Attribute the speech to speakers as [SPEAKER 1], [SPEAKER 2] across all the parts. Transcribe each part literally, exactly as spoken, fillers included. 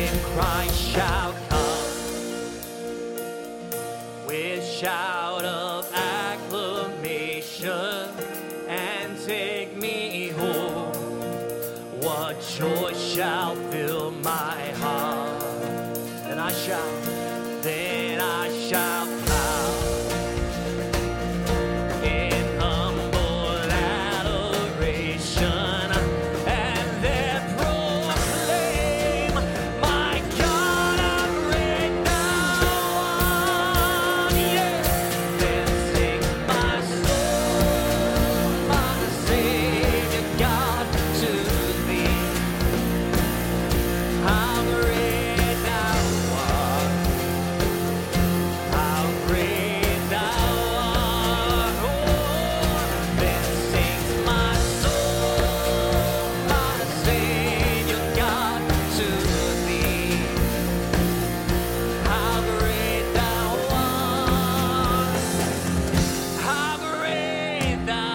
[SPEAKER 1] When Christ shall come with shout of acclamation and take me home, what joy shall fill my heart? Then I shall, then I shall bow in humble adoration and then proclaim, my God, how great thou art. Yeah. Then sings my soul, my Savior God, to thee. How great thou art. How great thou art. Oh, then sings my soul, my Savior God, to thee. How great thou art. How great thou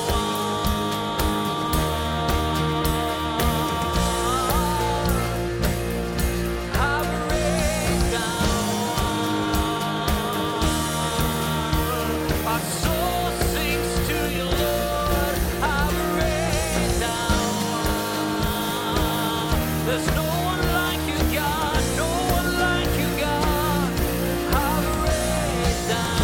[SPEAKER 1] art. How great thou art. Our soul sings to you, Lord. How great thou art. There's no one like you, God. No one like you, God. How great thou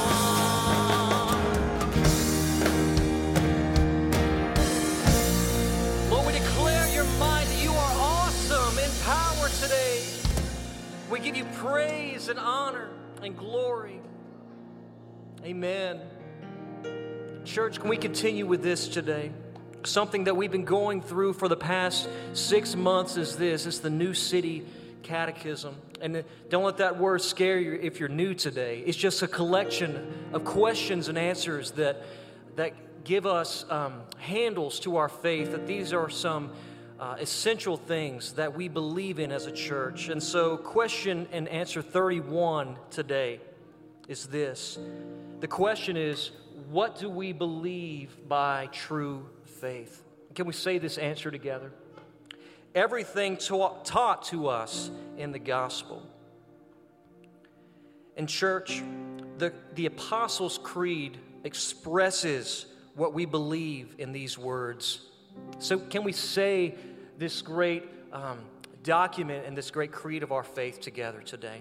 [SPEAKER 1] art. Lord, we declare your might, that you are awesome in power today. We give you praise and honor and glory. Amen. Church, can we continue with this today? Something that we've been going through for the past six months is this. It's the New City Catechism. And don't let that word scare you if you're new today. It's just a collection of questions and answers that, that give us um, handles to our faith, that these are some uh, essential things that we believe in as a church. And so question and answer thirty-one today is this. The question is, what do we believe by true faith? Can we say this answer together? Everything ta- taught to us in the gospel. In church, the, the Apostles' Creed expresses what we believe in these words. So can we say this great um, document and this great creed of our faith together today?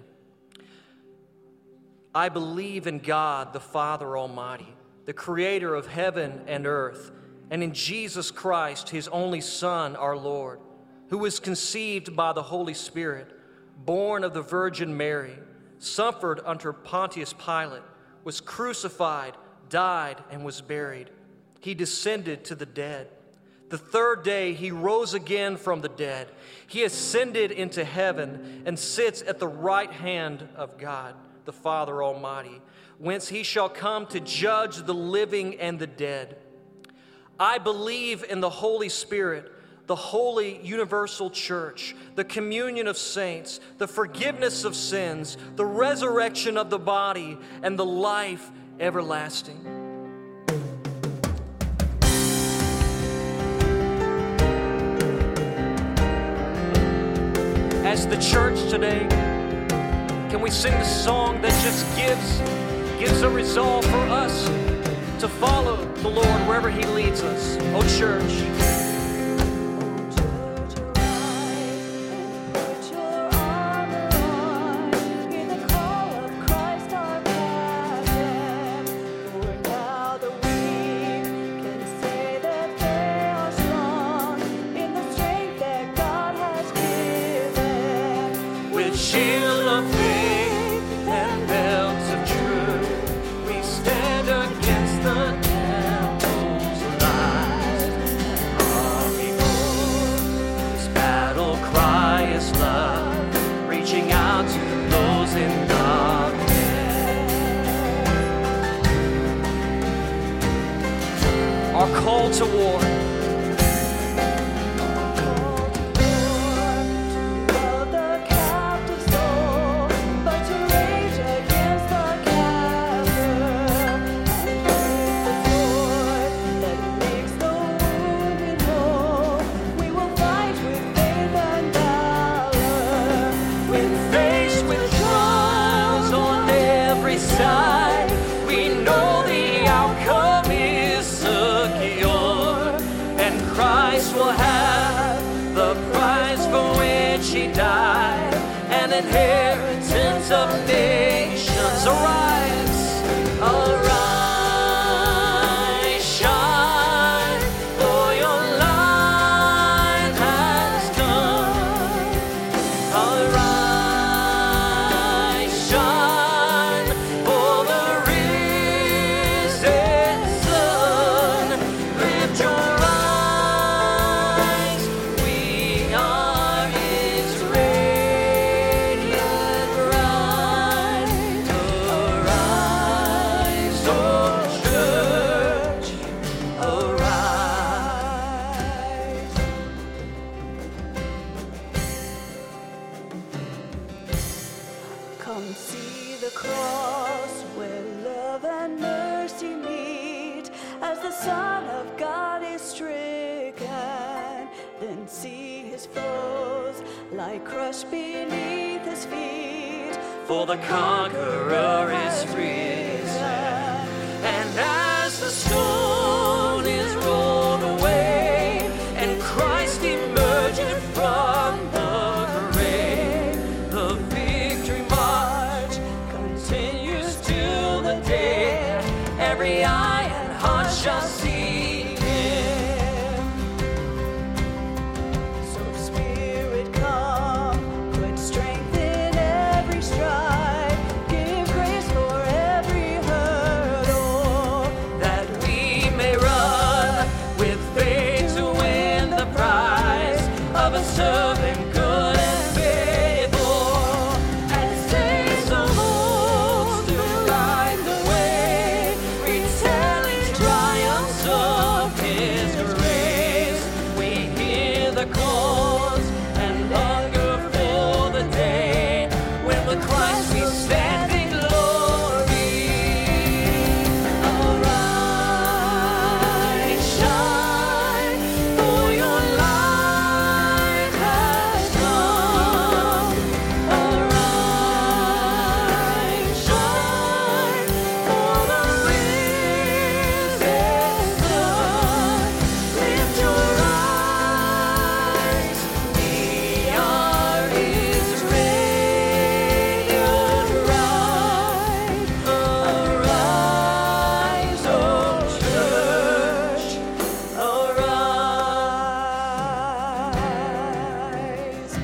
[SPEAKER 1] I believe in God, the Father Almighty, the creator of heaven and earth, and in Jesus Christ, his only Son, our Lord, who was conceived by the Holy Spirit, born of the Virgin Mary, suffered under Pontius Pilate, was crucified, died, and was buried. He descended to the dead. The third day he rose again from the dead. He ascended into heaven and sits at the right hand of God, the Father Almighty, whence he shall come to judge the living and the dead. I believe in the Holy Spirit, the holy universal church, the communion of saints, the forgiveness of sins, the resurrection of the body, and the life everlasting. As the church today, can we sing the song that just gives, gives a resolve for us to follow the Lord wherever he leads us? Oh, church. Shield of faith and belt of truth, we stand against the devil's lies. All before this battle cry is love, reaching out to those in darkness. Our call to war. which he died, an inheritance of nations. Arise, arise, shine, for your light has come. Arise, shine, for the risen sun. Lift your eyes, we are his radiant bride. Arise, O church, arise.
[SPEAKER 2] Come see the cross where love and mercy meet, as the Son of God is stricken. Then see his foes lie crushed beneath his feet,
[SPEAKER 1] For the conqueror is risen, and as the stone is rolled away, and Christ emerging from the grave, the victory march continues till the day every eye and heart shall see him.
[SPEAKER 2] So Spirit, come, put strength in every stride, give grace for every hurdle,
[SPEAKER 1] That we may run with faith to win the prize of a servant good and faithful, and saints of old to light the way, retelling triumphs of his grace. We hear the calls and hunger for the day when with Christ we stand in glory. Arise, shine, for your light has come. Arise, shine, for the risen sun. Lift your eyes, we are his radiant bride. Arise, O church, arise.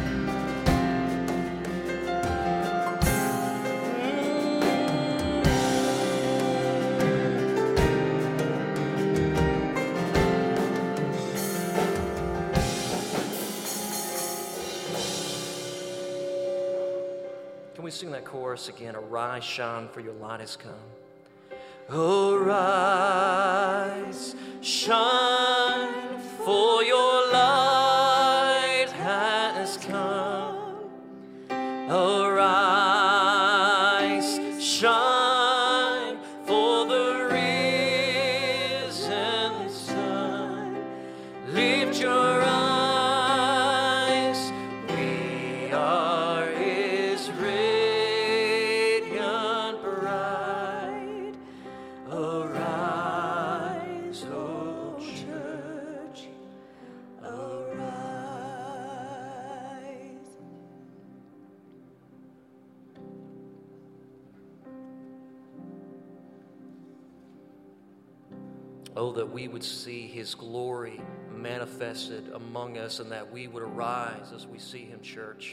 [SPEAKER 1] Can we sing that chorus again? Arise, shine, for your light has come. Arise, shine, for your light has come. Arise, shine, for the risen sun. Lift your eyes, we are his radiant bride. Arise, O church, arise. Oh, that we would see his glory manifested among us, and that we would arise as we see him, church.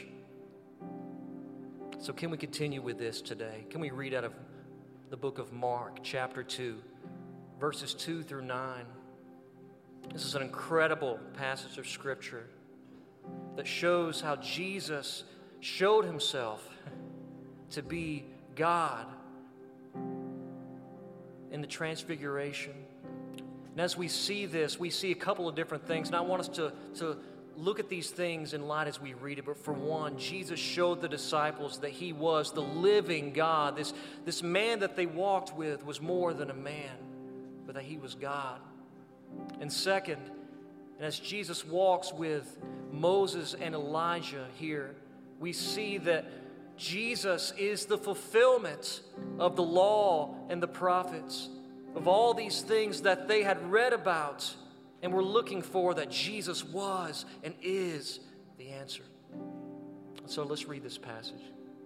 [SPEAKER 1] So can we continue with this today? Can we read out of the book of Mark, chapter two, verses two through nine? This is an incredible passage of Scripture that shows how Jesus showed himself to be God in the Transfiguration. And as we see this, we see a couple of different things, and I want us to, to look at these things in light as we read it. But for one, Jesus showed the disciples that he was the living God. This, this man that they walked with was more than a man, but that he was God. And second, and as Jesus walks with Moses and Elijah here, we see that Jesus is the fulfillment of the law and the prophets, of all these things that they had read about and were looking for, that Jesus was and is the answer. So let's read this passage.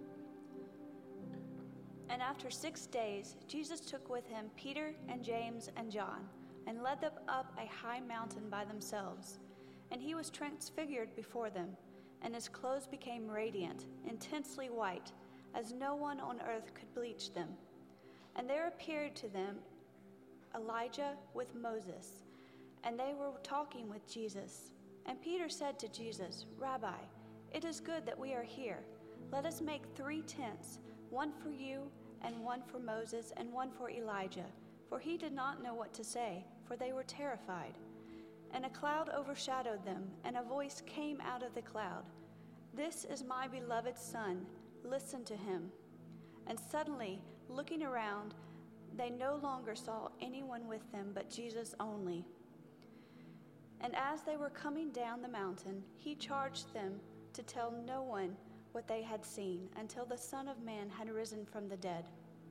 [SPEAKER 2] And after six days, Jesus took with him Peter and James and John, and led them up a high mountain by themselves. And he was transfigured before them, and his clothes became radiant, intensely white, as no one on earth could bleach them. And there appeared to them Elijah with Moses, and they were talking with Jesus. And Peter said to Jesus, Rabbi, it is good that we are here. Let us make three tents, one for you, and one for Moses, and one for Elijah. For he did not know what to say, for they were terrified. And a cloud overshadowed them, and a voice came out of the cloud. This is my beloved Son, listen to him. And suddenly, looking around, they no longer saw anyone with them but Jesus only. And as they were coming down the mountain, he charged them to tell no one what they had seen until the Son of Man had risen from the dead.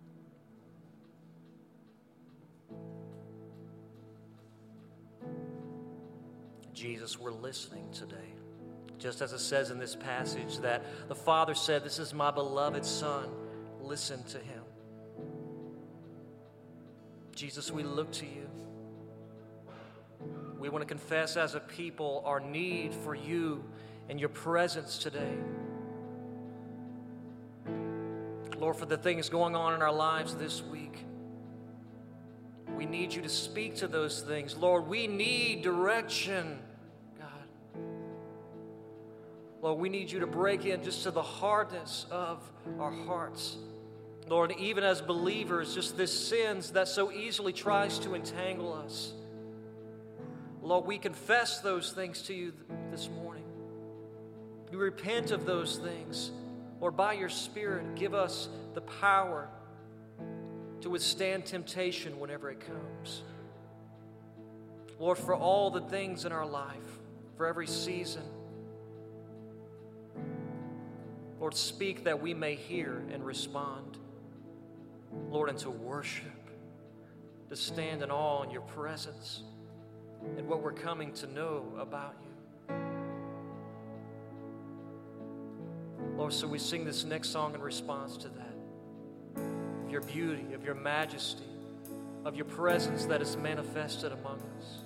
[SPEAKER 1] Jesus, we're listening today. Just as it says in this passage that the Father said, this is my beloved Son, listen to him. Jesus, we look to you. We want to confess as a people our need for you and your presence today. Lord, for the things going on in our lives this week, we need you to speak to those things. Lord, we need direction, God. Lord, we need you to break in just to the hardness of our hearts. Lord, even as believers, just this sins that so easily tries to entangle us. Lord, we confess those things to you this morning. We repent of those things. Lord, by your Spirit, give us the power to withstand temptation whenever it comes. Lord, for all the things in our life, for every season, Lord, speak that we may hear and respond. Lord, and to worship, to stand in awe in your presence and what we're coming to know about you. Lord, so we sing this next song in response to that, of your beauty, of your majesty, of your presence that is manifested among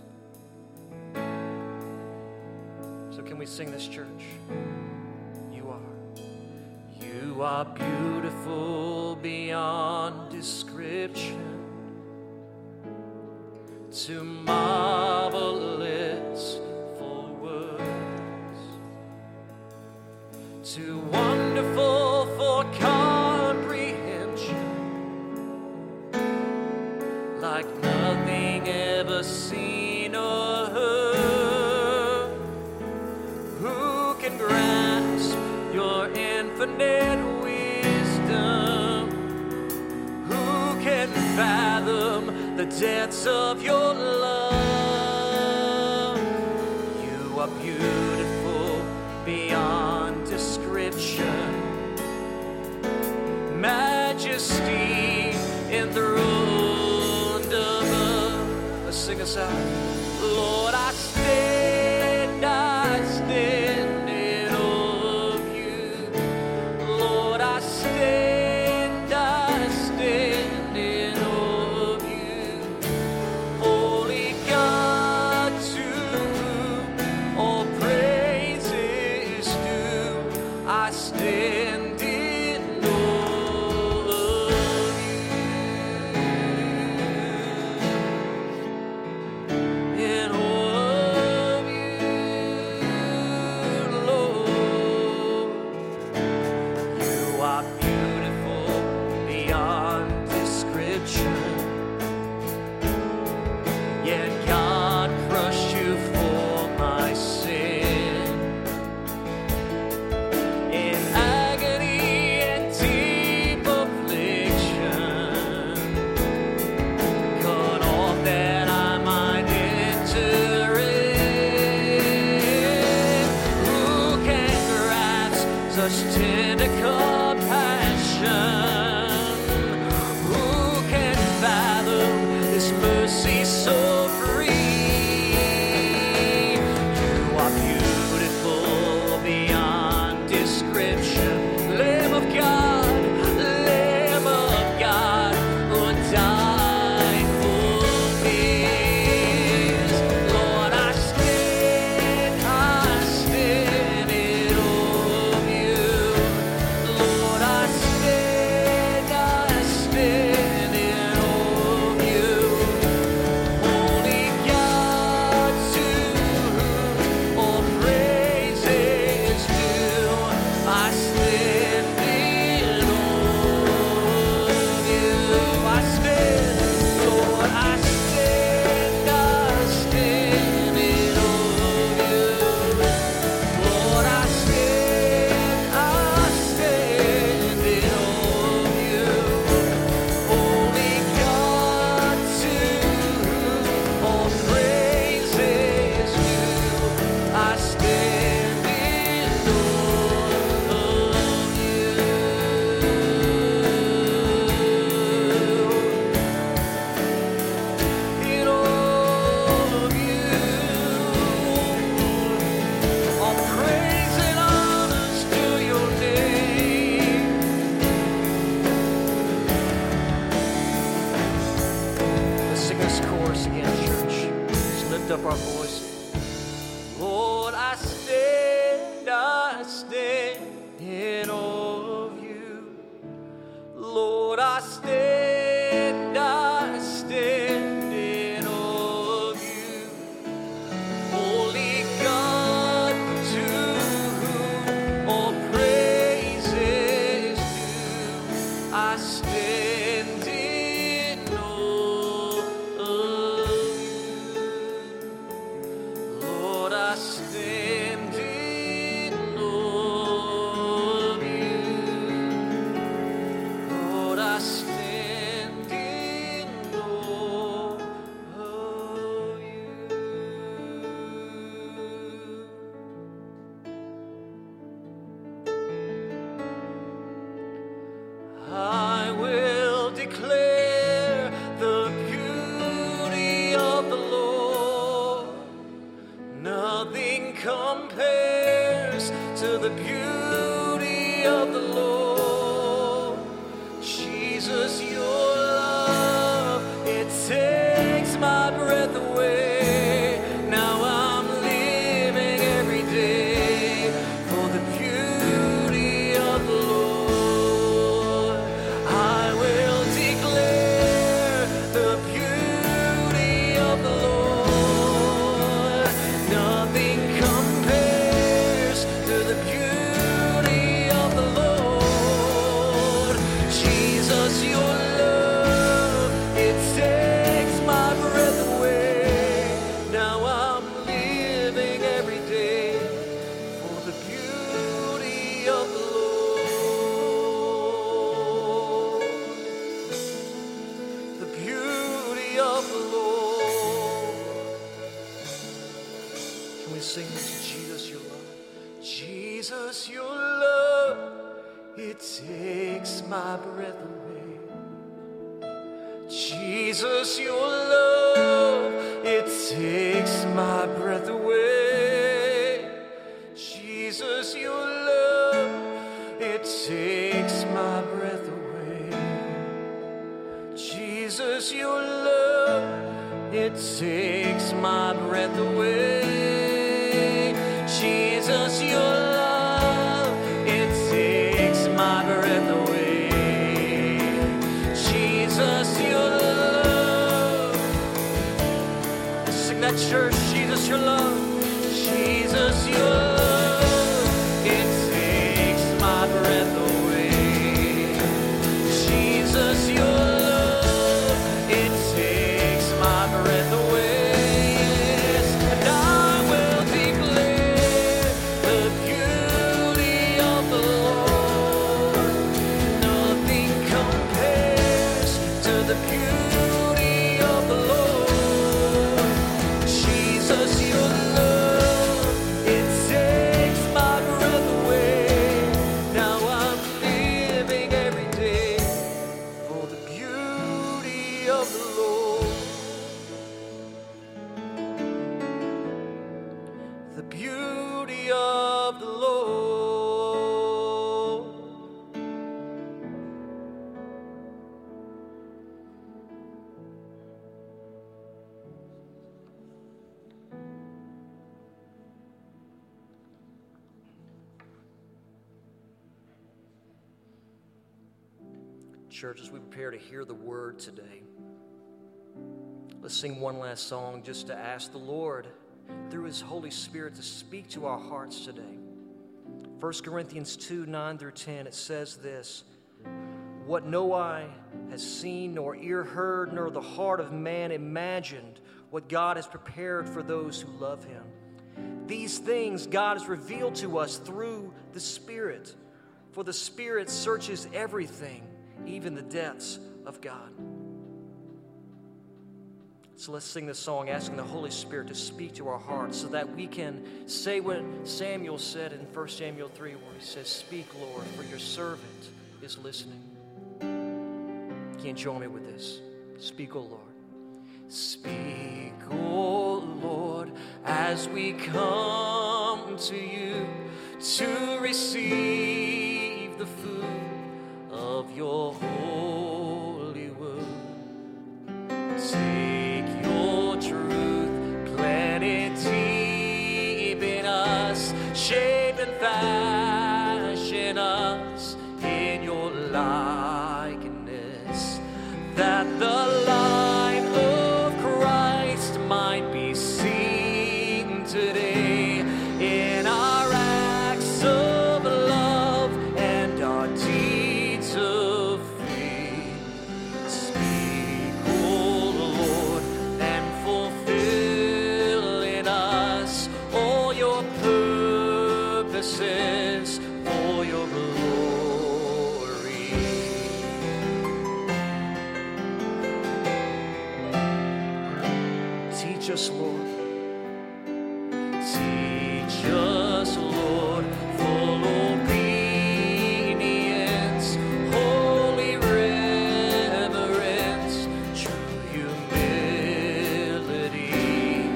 [SPEAKER 1] us. So can we sing this, church? You are. You are beautiful beyond description, too marvelous for words, too wonderful for comprehension, like nothing ever seen or heard. Who can grasp your infinite wisdom? Who can fathom the depths of your love? You are beautiful beyond description, majesty enthroned above. Let's sing us out. Lord, I stand, I stand in awe of you. Lord, I stand, I stand in awe of you. Holy God, to whom all praise is due, I stand in awe of you. In awe of you, Lord. You are beautiful beyond description, yet God crushed you for my sin. In agony and deep affliction, cut off that I might enter in. Who can grasp such tender compassion? Who can fathom this mercy so free? You are beautiful beyond description. stand in awe of you. Lord, I stand, I stand in awe of you. Holy God, to whom all praise is due, I stand in awe of you. Lord, I stand in awe of you. Lord, I stand in awe of you. I will declare the beauty of the Lord. Nothing compares to the beauty of the Lord. Jesus, your love, it takes my breath away. Now I'm living every day for the beauty of the Lord. I will declare the beauty of the Lord. Nothing compares to the beauty of the Lord. Jesus, your love, it takes my breath away. Now I'm living every day for the beauty of the Lord. The beauty of the Lord. Can we sing to Jesus, your love? Jesus, your love, it takes my breath away. Jesus, your love, it takes my breath away. Jesus, your love, it takes my breath away. Jesus, your love, it takes my breath away. Jesus, your love, it takes my breath away. Jesus, your love. Let's sing that, church. Jesus, your love. Jesus, your love, it takes my breath away. Jesus, your love, it takes my breath away. Yes, and I will declare the beauty of the Lord. Nothing compares to the beauty of the Lord. Jesus, your love, it takes my breath away. Now I'm living every day for the beauty of the Lord. The beauty of the Lord. Church, as we prepare to hear the word today, let's sing one last song just to ask the Lord through his Holy Spirit to speak to our hearts today. First Corinthians two, nine through ten, it says this: what no eye has seen, nor ear heard, nor the heart of man imagined, what God has prepared for those who love him. These things God has revealed to us through the Spirit, for the Spirit searches everything, even the depths of God. So let's sing this song asking the Holy Spirit to speak to our hearts so that we can say what Samuel said in First Samuel three, where he says, "Speak, Lord, for your servant is listening." Can you join me with this? Speak, O Lord. Speak, O Lord, as we come to you to receive the food of your holy word. Take your truth, plant it deep in us, shape and fashion likeness, that the light of Christ might be seen today in our acts of love and our deeds of faith. Speak, O Lord, and fulfill in us all your purposes for your glory. Teach us, Lord. Teach us, Lord, full obedience, holy reverence, true humility.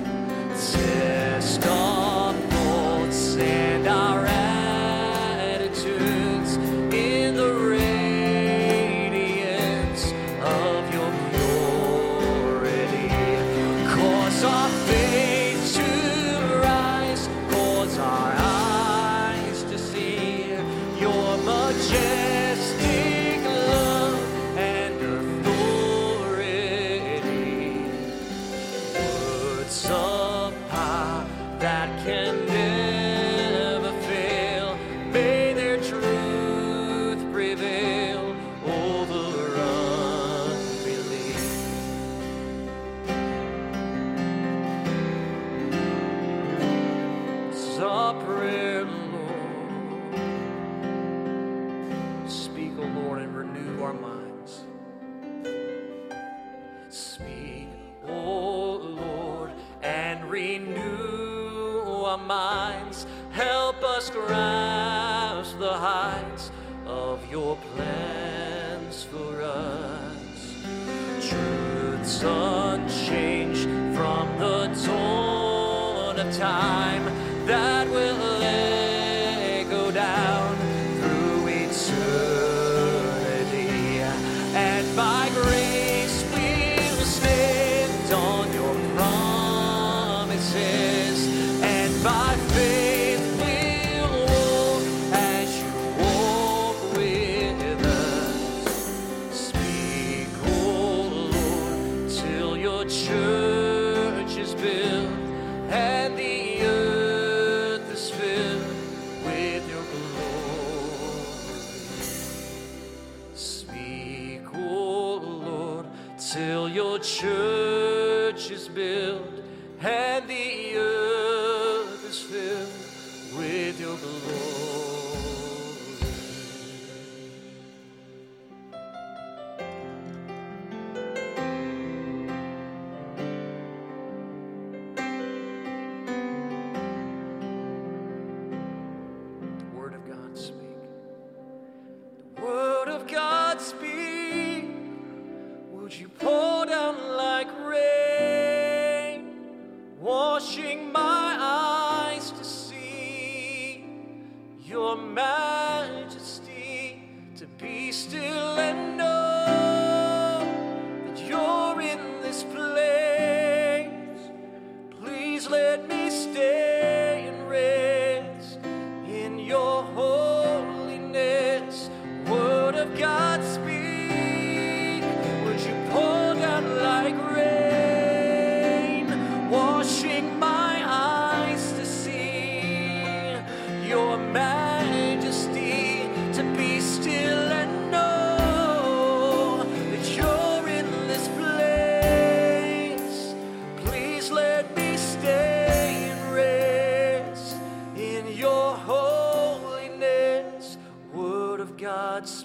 [SPEAKER 1] Test our thoughts and our attitudes in the radiance of your purity. Cause our faith to rise, cause our eyes to see your majestic love and authority. Words of power that can never fail, may their truth prevail over unbelief. It's our prayer, Lord. Speak, O Lord, and renew our minds. Speak, O Lord, and renew our minds. Help us grasp the heights of your plans for us. Truths unchanged from the dawn of time that will echo down through eternity. And by grace we'll stand on your promises, and by faith we'll walk as you walk with us. Speak, O Lord, till your church is built and the earth is filled with your glory. Speak, O Lord, till your church is built and the earth is filled with your glory. The word of God speak. The word of God speak. Would you pour down like rain, washing my eyes to see your majesty, to be still and know that you're in this place. Please let me stay and rest in your holiness. Word of God speak. Would you pour down like rain, washing my eyes to see your majesty, to be still and know that you're in this place. Please let me stay and rest in your holiness. Word of God speak.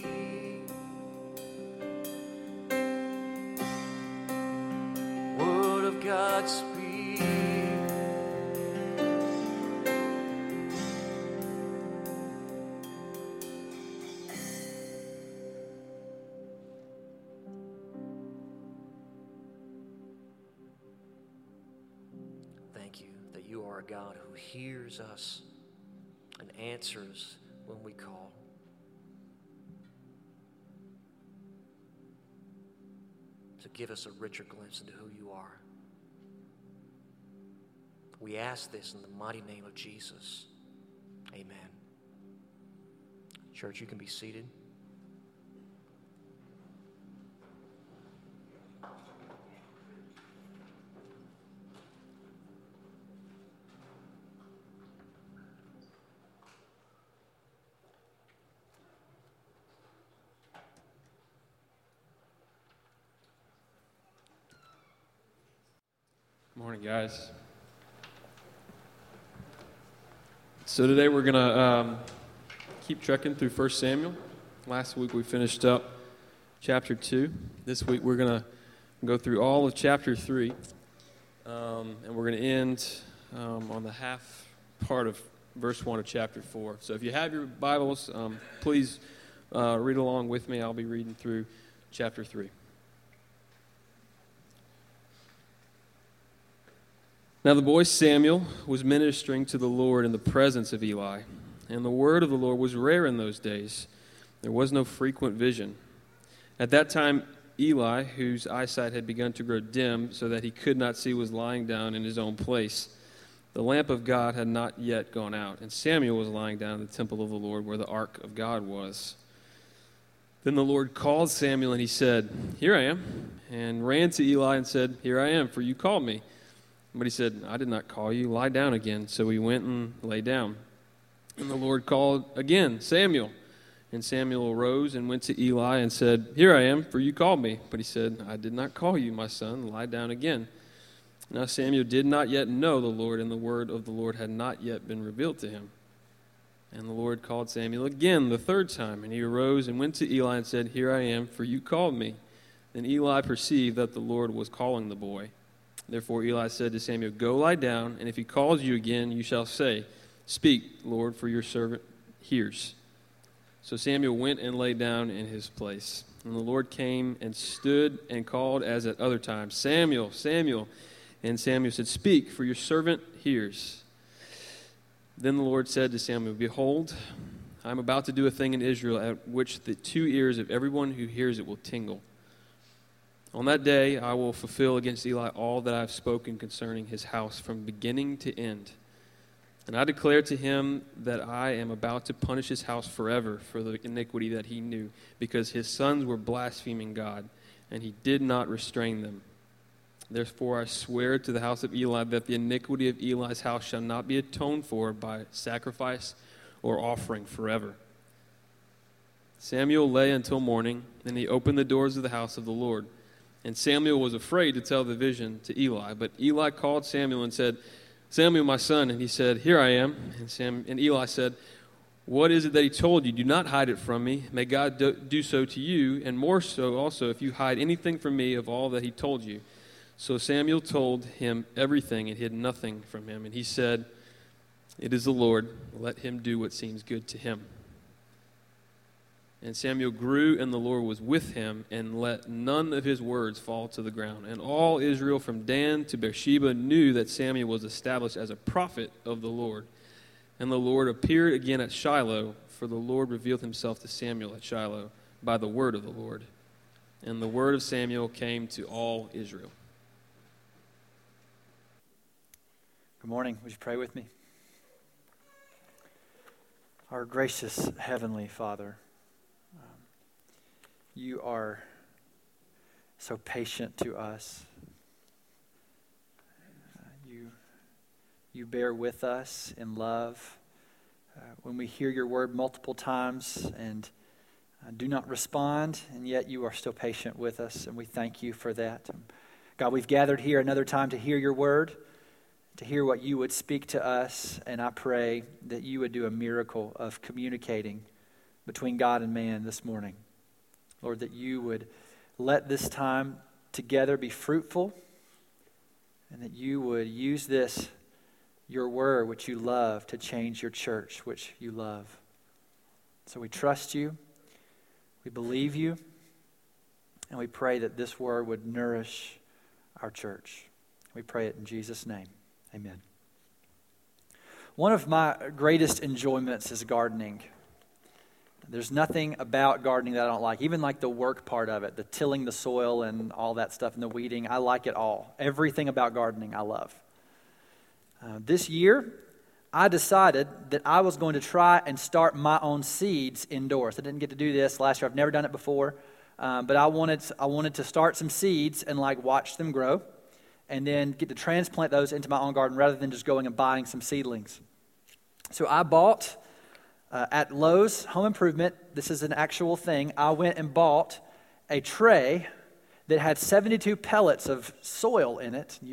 [SPEAKER 1] Word of God speak. Thank you that you are a God who hears us and answers when we call. To give us a richer glimpse into who you are. We ask this in the mighty name of Jesus. Amen. Church, you can be seated.
[SPEAKER 3] Morning, guys. So today we're going to um, keep trekking through First Samuel. Last week we finished up chapter two. This week we're going to go through all of chapter three, um, and we're going to end um, on the half part of verse one of chapter four. So if you have your Bibles, um, please uh, read along with me. I'll be reading through chapter three. Now the boy Samuel was ministering to the Lord in the presence of Eli, and the word of the Lord was rare in those days. There was no frequent vision. At that time, Eli, whose eyesight had begun to grow dim so that he could not see, was lying down in his own place. The lamp of God had not yet gone out, and Samuel was lying down in the temple of the Lord where the ark of God was. Then the Lord called Samuel, and he said, "Here I am," and ran to Eli and said, "Here I am, for you called me." But he said, "I did not call you. Lie down again." So he went and lay down. And the Lord called again, "Samuel." And Samuel arose and went to Eli and said, "Here I am, for you called me." But he said, "I did not call you, my son. Lie down again." Now Samuel did not yet know the Lord, and the word of the Lord had not yet been revealed to him. And the Lord called Samuel again the third time, and he arose and went to Eli and said, "Here I am, for you called me." Then Eli perceived that the Lord was calling the boy. Therefore Eli said to Samuel, "Go lie down, and if he calls you again, you shall say, 'Speak, Lord, for your servant hears.'" So Samuel went and lay down in his place. And the Lord came and stood and called as at other times, "Samuel, Samuel." And Samuel said, "Speak, for your servant hears." Then the Lord said to Samuel, "Behold, I am about to do a thing in Israel at which the two ears of everyone who hears it will tingle. On that day I will fulfill against Eli all that I have spoken concerning his house from beginning to end. And I declare to him that I am about to punish his house forever for the iniquity that he knew, because his sons were blaspheming God, and he did not restrain them. Therefore I swear to the house of Eli that the iniquity of Eli's house shall not be atoned for by sacrifice or offering forever." Samuel lay until morning, then he opened the doors of the house of the Lord. And Samuel was afraid to tell the vision to Eli. But Eli called Samuel and said, "Samuel, my son." And he said, "Here I am." And, Sam, and Eli said, "What is it that he told you? Do not hide it from me. May God do, do so to you, and more so also if you hide anything from me of all that he told you." So Samuel told him everything and hid nothing from him. And he said, "It is the Lord. Let him do what seems good to him." And Samuel grew, and the Lord was with him, and let none of his words fall to the ground. And all Israel from Dan to Beersheba knew that Samuel was established as a prophet of the Lord. And the Lord appeared again at Shiloh, for the Lord revealed himself to Samuel at Shiloh by the word of the Lord. And the word of Samuel came to all Israel.
[SPEAKER 4] Good morning. Would you pray with me? Our gracious Heavenly Father, um, you are so patient to us. Uh, you, you bear with us in love. Uh, when we hear your word multiple times and uh, do not respond, and yet you are still patient with us, and we thank you for that. Um, God, we've gathered here another time to hear your word, to hear what you would speak to us, and I pray that you would do a miracle of communicating between God and man this morning. Lord, that you would let this time together be fruitful, and that you would use this, your word, which you love, to change your church, which you love. So we trust you, we believe you, and we pray that this word would nourish our church. We pray it in Jesus' name. Amen. One of my greatest enjoyments is gardening. There's nothing about gardening that I don't like, even like the work part of it, the tilling the soil and all that stuff and the weeding. I like it all. Everything about gardening I love. Uh, this year, I decided that I was going to try and start my own seeds indoors. I didn't get to do this last year. I've never done it before, um, but I wanted I wanted to start some seeds and like watch them grow, and then get to transplant those into my own garden rather than just going and buying some seedlings. So I bought uh, at Lowe's Home Improvement. This is an actual thing. I went and bought a tray that had seventy-two pellets of soil in it. You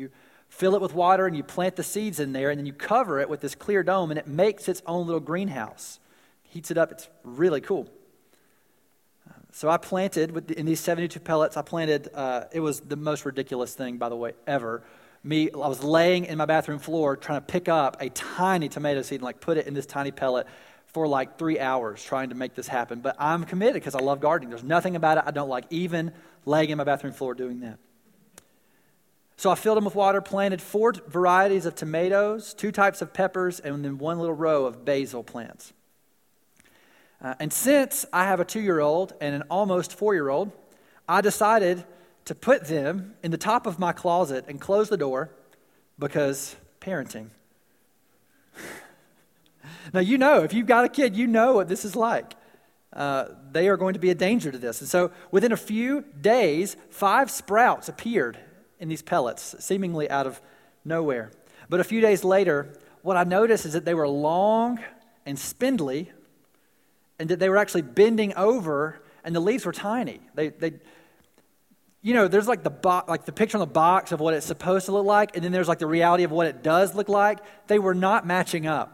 [SPEAKER 4] fill it with water, and you plant the seeds in there, and then you cover it with this clear dome, and it makes its own little greenhouse. Heats it up. It's really cool. So I planted, with the, in these seventy-two pellets, I planted, uh, it was the most ridiculous thing, by the way, ever. Me, I was laying in my bathroom floor trying to pick up a tiny tomato seed and like put it in this tiny pellet for like three hours trying to make this happen. But I'm committed because I love gardening. There's nothing about it I don't like, even laying in my bathroom floor doing that. So I filled them with water, planted four varieties of tomatoes, two types of peppers, and then one little row of basil plants. Uh, and since I have a two-year-old and an almost four-year-old, I decided to put them in the top of my closet and close the door because parenting. Now, you know, if you've got a kid, you know what this is like. Uh, they are going to be a danger to this. And so within a few days, five sprouts appeared in these pellets, seemingly out of nowhere. But a few days later, what I noticed is that they were long and spindly, and that they were actually bending over, and the leaves were tiny. They, they, you know, there's like the bo- like the picture on the box of what it's supposed to look like, and then there's like the reality of what it does look like. They were not matching up.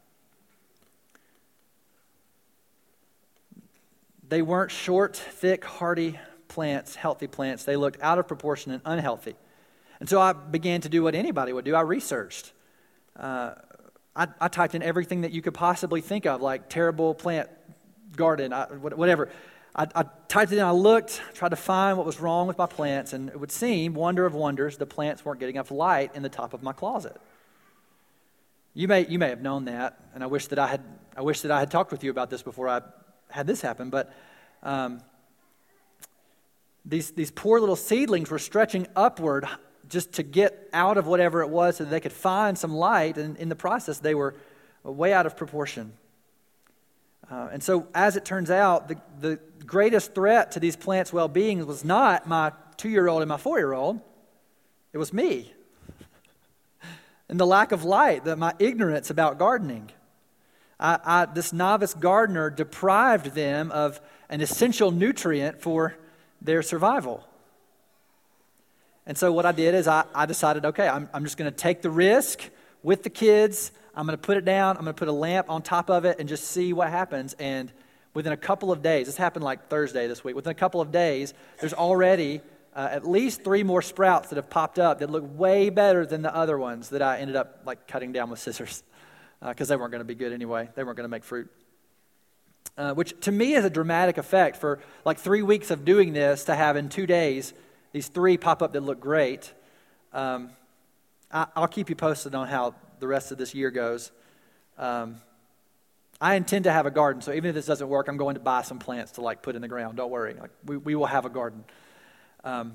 [SPEAKER 4] They weren't short, thick, hardy plants, healthy plants. They looked out of proportion and unhealthy. And so I began to do what anybody would do. I researched. Uh, I, I typed in everything that you could possibly think of, like terrible plant garden, I, whatever. I, I typed it in, I looked, tried to find what was wrong with my plants, and it would seem, wonder of wonders, the plants weren't getting enough light in the top of my closet. You may you may have known that, and I wish that I had I wish that I had talked with you about this before I had this happen, but um, these these poor little seedlings were stretching upward just to get out of whatever it was so that they could find some light, and in the process they were way out of proportion. Uh, and so as it turns out, the, the greatest threat to these plants' well-being was not my two-year-old and my four-year-old. It was me. And the lack of light, the, my ignorance about gardening. I, I, this novice gardener deprived them of an essential nutrient for their survival. And so what I did is I, I decided, okay, I'm, I'm just going to take the risk with the kids. I'm going to put it down. I'm going to put a lamp on top of it and just see what happens. And within a couple of days, this happened like Thursday this week, within a couple of days, there's already uh, at least three more sprouts that have popped up that look way better than the other ones that I ended up like cutting down with scissors because uh, they weren't going to be good anyway. They weren't going to make fruit. Uh, which to me is a dramatic effect for like three weeks of doing this to have in two days these three pop up that look great. Um, I, I'll keep you posted on how the rest of this year goes. Um, I intend to have a garden, so even if this doesn't work, I'm going to buy some plants to like put in the ground. Don't worry, like we, we will have a garden. Um,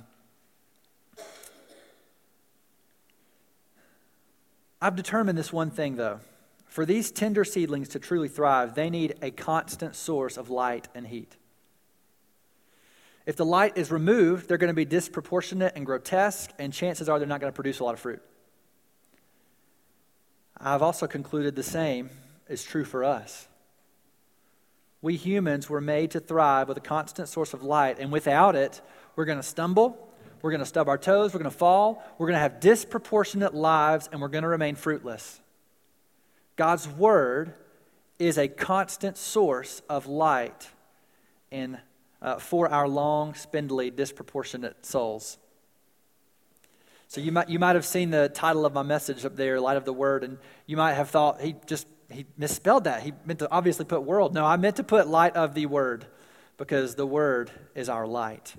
[SPEAKER 4] I've determined this one thing though. For these tender seedlings to truly thrive, they need a constant source of light and heat. If the light is removed, they're going to be disproportionate and grotesque, and chances are they're not going to produce a lot of fruit. I've also concluded the same is true for us. We humans were made to thrive with a constant source of light, and without it, we're going to stumble, we're going to stub our toes, we're going to fall, we're going to have disproportionate lives, and we're going to remain fruitless. God's Word is a constant source of light in, uh, for our long, spindly, disproportionate souls. So you might you might have seen the title of my message up there, Light of the Word, and you might have thought he just he misspelled that. He meant to obviously put world. No, I meant to put Light of the Word because the Word is our light.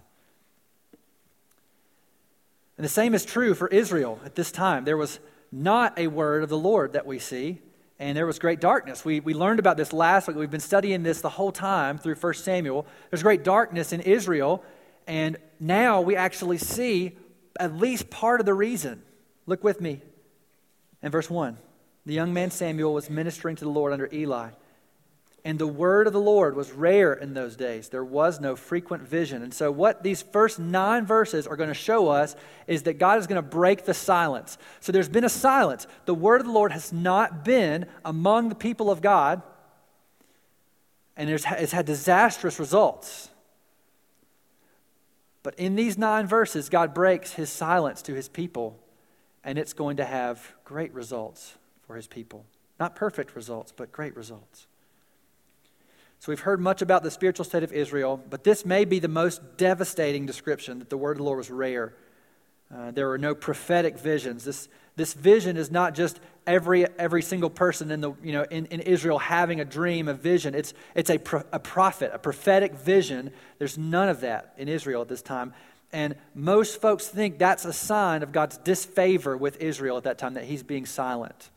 [SPEAKER 4] And the same is true for Israel at this time. There was not a word of the Lord that we see, and there was great darkness. We we learned about this last week. We've been studying this the whole time through First Samuel. There's great darkness in Israel, and now we actually see at least part of the reason. Look with me in verse one. The young man Samuel was ministering to the Lord under Eli. And the word of the Lord was rare in those days. There was no frequent vision. And so what these first nine verses are going to show us is that God is going to break the silence. So there's been a silence. The word of the Lord has not been among the people of God. And it's had disastrous results. But in these nine verses, God breaks his silence to his people and it's going to have great results for his people. Not perfect results, but great results. So we've heard much about the spiritual state of Israel, but this may be the most devastating description, that the word of the Lord was rare. Uh, there were no prophetic visions. This this vision is not just every every single person in the you know in, in Israel having a dream, a vision. It's it's a pro, a prophet, a prophetic vision. There's none of that in Israel at this time, and most folks think that's a sign of God's disfavor with Israel at that time, that He's being silent.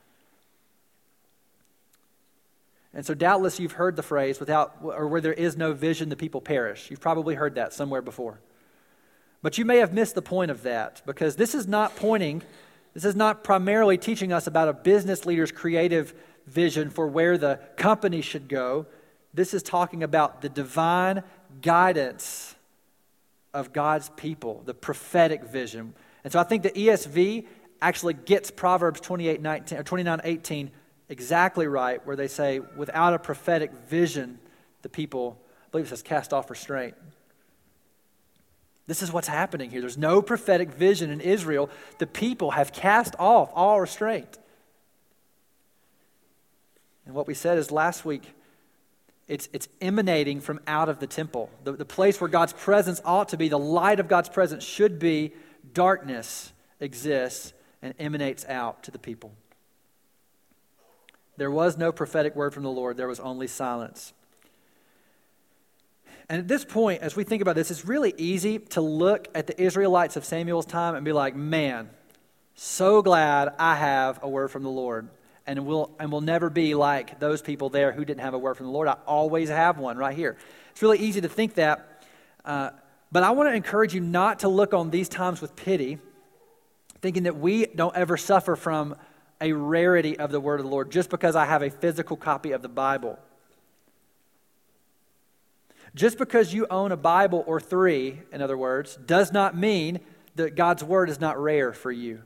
[SPEAKER 4] And so doubtless you've heard the phrase, without or where there is no vision, the people perish. You've probably heard that somewhere before. But you may have missed the point of that, because this is not pointing, this is not primarily teaching us about a business leader's creative vision for where the company should go. This is talking about the divine guidance of God's people, the prophetic vision. And so I think the E S V actually gets Proverbs twenty-eight nineteen or twenty-nine eighteen exactly right, where they say, without a prophetic vision, the people, I believe it says, cast off restraint. This is what's happening here. There's no prophetic vision in Israel. The people have cast off all restraint. And what we said is last week, it's, it's emanating from out of the temple. The, the place where God's presence ought to be, the light of God's presence should be, darkness exists and emanates out to the people. There was no prophetic word from the Lord. There was only silence. And at this point, as we think about this, it's really easy to look at the Israelites of Samuel's time and be like, man, so glad I have a word from the Lord. And we'll, and we'll never be like those people there who didn't have a word from the Lord. I always have one right here. It's really easy to think that. Uh, but I want to encourage you not to look on these times with pity, thinking that we don't ever suffer from a rarity of the word of the Lord just because I have a physical copy of the Bible. Just because you own a Bible or three, in other words, does not mean that God's word is not rare for you.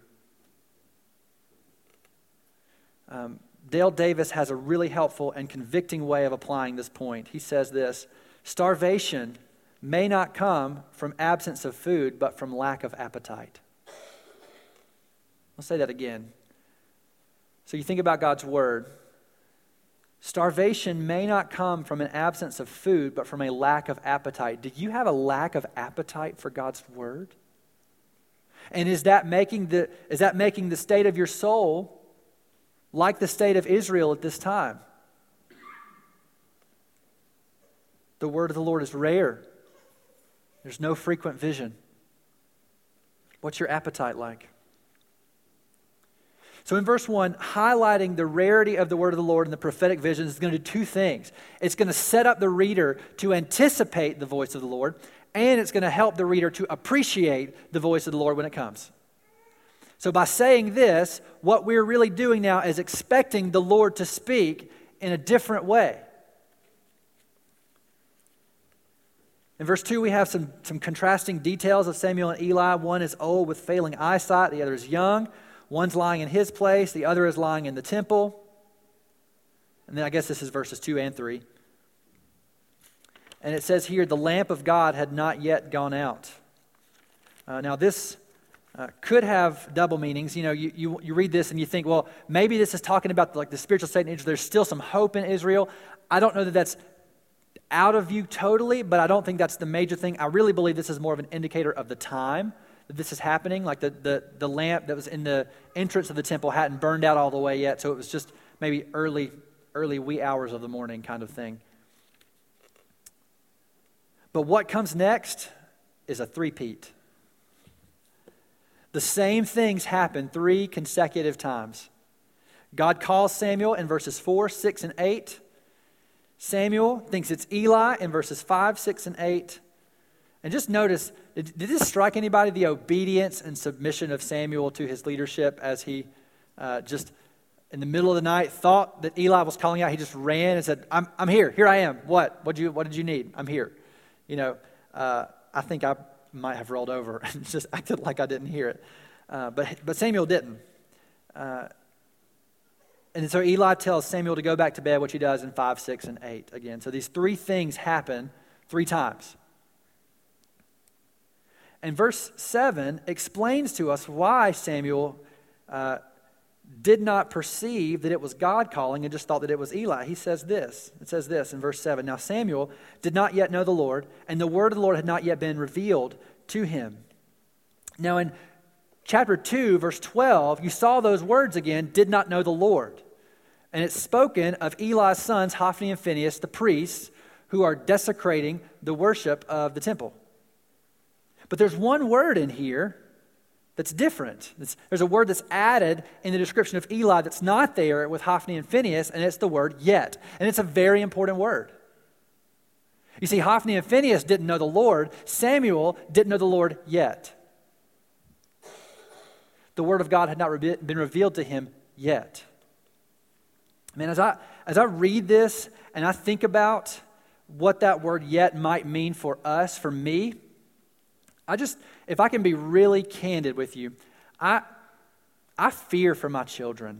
[SPEAKER 4] Um, Dale Davis has a really helpful and convicting way of applying this point. He says this: starvation may not come from absence of food, but from lack of appetite. I'll say that again. So you think about God's word. Starvation may not come from an absence of food, but from a lack of appetite. Do you have a lack of appetite for God's word? And is that making the, is that making the state of your soul like the state of Israel at this time? The word of the Lord is rare. There's no frequent vision. What's your appetite like? So in verse one, highlighting the rarity of the word of the Lord and the prophetic vision is going to do two things. It's going to set up the reader to anticipate the voice of the Lord, and it's going to help the reader to appreciate the voice of the Lord when it comes. So by saying this, what we're really doing now is expecting the Lord to speak in a different way. In verse two, we have some, some contrasting details of Samuel and Eli. One is old with failing eyesight, the other is young. One's lying in his place, the other is lying in the temple. And then I guess this is verses two and three. And it says here, the lamp of God had not yet gone out. Uh, now this uh, could have double meanings. You know, you, you you read this and you think, well, maybe this is talking about like the spiritual state in Israel. There's still some hope in Israel. I don't know that that's out of view totally, but I don't think that's the major thing. I really believe this is more of an indicator of the time that this is happening. Like the, the, the lamp that was in the entrance of the temple hadn't burned out all the way yet, so it was just maybe early, early wee hours of the morning kind of thing. But what comes next is a three-peat. The same things happen three consecutive times. God calls Samuel in verses four, six, and eight. Samuel thinks it's Eli in verses five, six, and eight. And just notice, did, did this strike anybody, the obedience and submission of Samuel to his leadership as he uh, just in the middle of the night thought that Eli was calling out? He just ran and said, I'm I'm here. Here I am. What? What, you, what did you need? I'm here. You know, uh, I think I might have rolled over and just acted like I didn't hear it. Uh, but, but Samuel didn't. Uh, and so Eli tells Samuel to go back to bed, which he does in five, six, and eight again. So these three things happen three times. And verse seven explains to us why Samuel uh, did not perceive that it was God calling and just thought that it was Eli. He says this. It says this in verse seven. Now Samuel did not yet know the Lord, and the word of the Lord had not yet been revealed to him. Now in chapter two, verse twelve, you saw those words again, did not know the Lord. And it's spoken of Eli's sons, Hophni and Phinehas, the priests, who are desecrating the worship of the temple. But there's one word in here that's different. It's, there's a word that's added in the description of Eli that's not there with Hophni and Phinehas, and it's the word yet. And it's a very important word. You see, Hophni and Phinehas didn't know the Lord. Samuel didn't know the Lord yet. The word of God had not re- been revealed to him yet. Man, as I, as I read this and I think about what that word yet might mean for us, for me, I just, if I can be really candid with you, I, I fear for my children.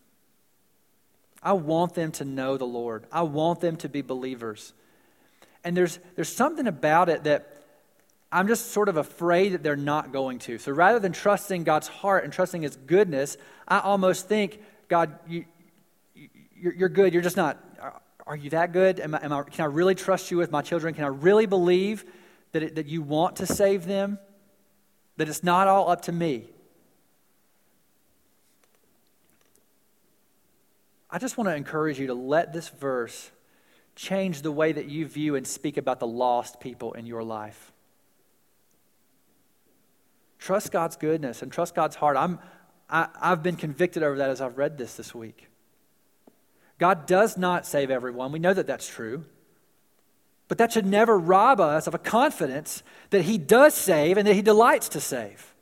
[SPEAKER 4] I want them to know the Lord. I want them to be believers. And there's there's something about it that I'm just sort of afraid that they're not going to. So rather than trusting God's heart and trusting His goodness, I almost think, God, you, you're, you're good. You're just not. Are, are you that good? Am I, am I, can I really trust you with my children? Can I really believe that it, that you want to save them? That it's not all up to me? I just want to encourage you to let this verse change the way that you view and speak about the lost people in your life. Trust God's goodness and trust God's heart. I'm, I, I've been convicted over that as I've read this this week. God does not save everyone. We know that that's true. But that should never rob us of a confidence that He does save and that He delights to save.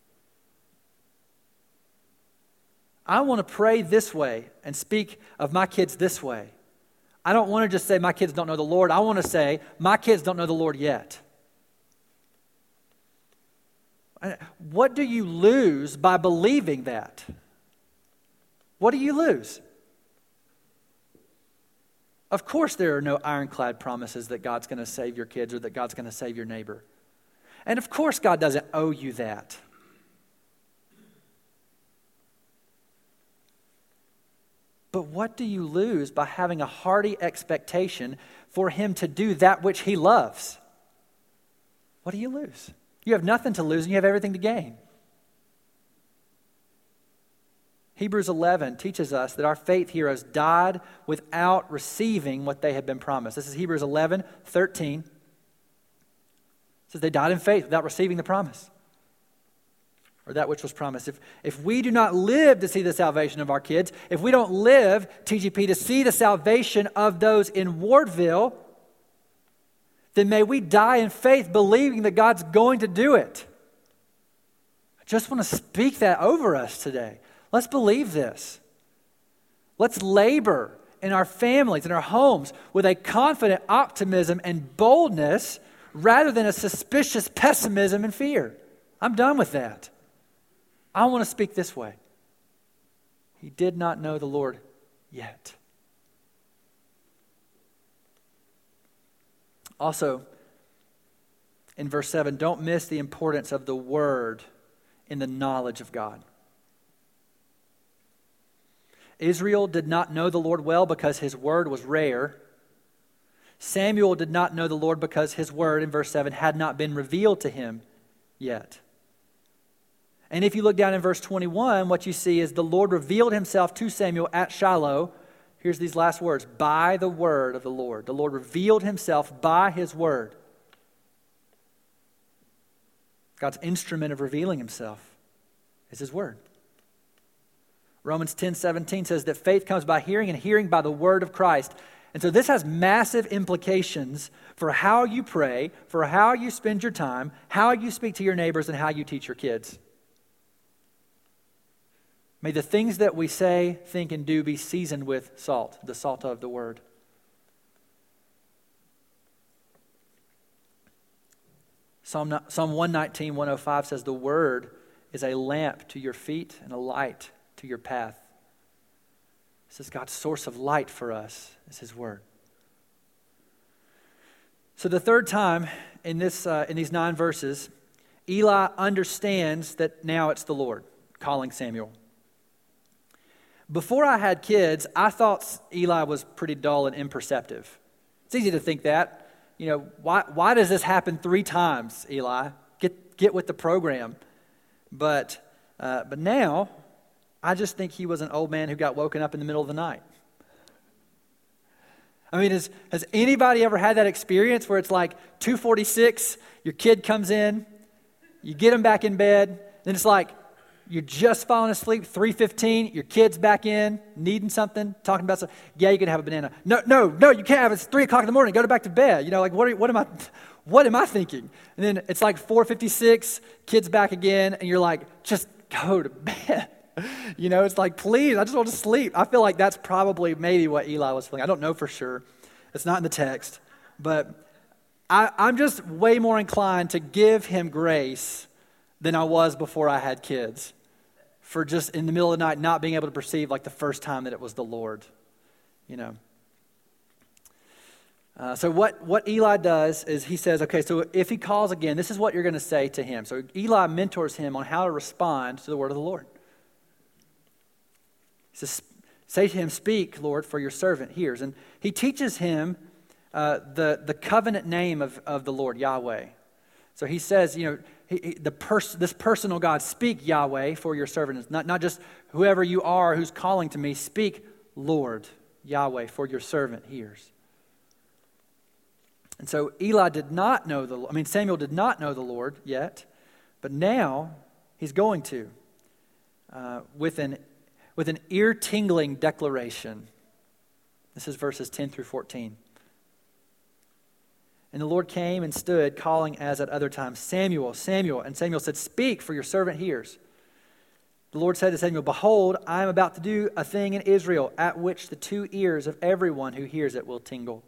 [SPEAKER 4] I want to pray this way and speak of my kids this way. I don't want to just say my kids don't know the Lord. I want to say my kids don't know the Lord yet. What do you lose by believing that? What do you lose? Of course there are no ironclad promises that God's going to save your kids or that God's going to save your neighbor. And of course God doesn't owe you that. But what do you lose by having a hearty expectation for Him to do that which He loves? What do you lose? You have nothing to lose and you have everything to gain. Hebrews eleven teaches us that our faith heroes died without receiving what they had been promised. This is Hebrews eleven thirteen. It says they died in faith without receiving the promise, or that which was promised. If, if we do not live to see the salvation of our kids, if we don't live, T G P, to see the salvation of those in Wardville, then may we die in faith believing that God's going to do it. I just want to speak that over us today. Let's believe this. Let's labor in our families, in our homes, with a confident optimism and boldness rather than a suspicious pessimism and fear. I'm done with that. I want to speak this way. He did not know the Lord yet. Also, in verse seven, don't miss the importance of the word in the knowledge of God. Israel did not know the Lord well because His word was rare. Samuel did not know the Lord because His word, in verse seven, had not been revealed to him yet. And if you look down in verse twenty-one, what you see is the Lord revealed Himself to Samuel at Shiloh. Here's these last words, by the word of the Lord. The Lord revealed Himself by His word. God's instrument of revealing Himself is His word. Romans ten seventeen says that faith comes by hearing and hearing by the word of Christ. And so this has massive implications for how you pray, for how you spend your time, how you speak to your neighbors, and how you teach your kids. May the things that we say, think, and do be seasoned with salt, the salt of the word. Psalm, Psalm one nineteen, one oh five says, the word is a lamp to your feet and a light to your path. This is God's source of light for us, is His word. So the third time in this uh, in these nine verses, Eli understands that now it's the Lord calling Samuel. Before I had kids, I thought Eli was pretty dull and imperceptive. It's easy to think that. You know, why why does this happen three times, Eli? Get get with the program. But uh, but now, I just think he was an old man who got woken up in the middle of the night. I mean, has, has anybody ever had that experience where it's like two forty-six, your kid comes in, you get him back in bed, then it's like, you're just falling asleep, three fifteen, your kid's back in, needing something, talking about something. Yeah, you can have a banana. No, no, no, you can't have it. It's three o'clock in the morning. Go to back to bed. You know, like, what, are, what am I what am I thinking? And then it's like four fifty-six, kid's back again, and you're like, just go to bed. You know, it's like, please, I just want to sleep. I feel like that's probably maybe what Eli was feeling. I don't know for sure. It's not in the text. But I, I'm just way more inclined to give him grace than I was before I had kids, for just in the middle of the night not being able to perceive like the first time that it was the Lord, you know. Uh, so what, what Eli does is he says, okay, so if he calls again, this is what you're going to say to him. So Eli mentors him on how to respond to the word of the Lord. He says, say to him, speak, Lord, for your servant hears. And he teaches him uh, the, the covenant name of, of the Lord, Yahweh. So he says, you know, he, he, the pers- this personal God, speak Yahweh for your servant. It's not, not just whoever you are who's calling to me, speak Lord, Yahweh, for your servant hears. And so Eli did not know the, I mean, Samuel did not know the Lord yet, but now he's going to, uh, with an, with an ear-tingling declaration. This is verses ten through fourteen. And the Lord came and stood, calling as at other times, Samuel, Samuel. And Samuel said, speak, for your servant hears. The Lord said to Samuel, behold, I am about to do a thing in Israel, at which the two ears of everyone who hears it will tingle.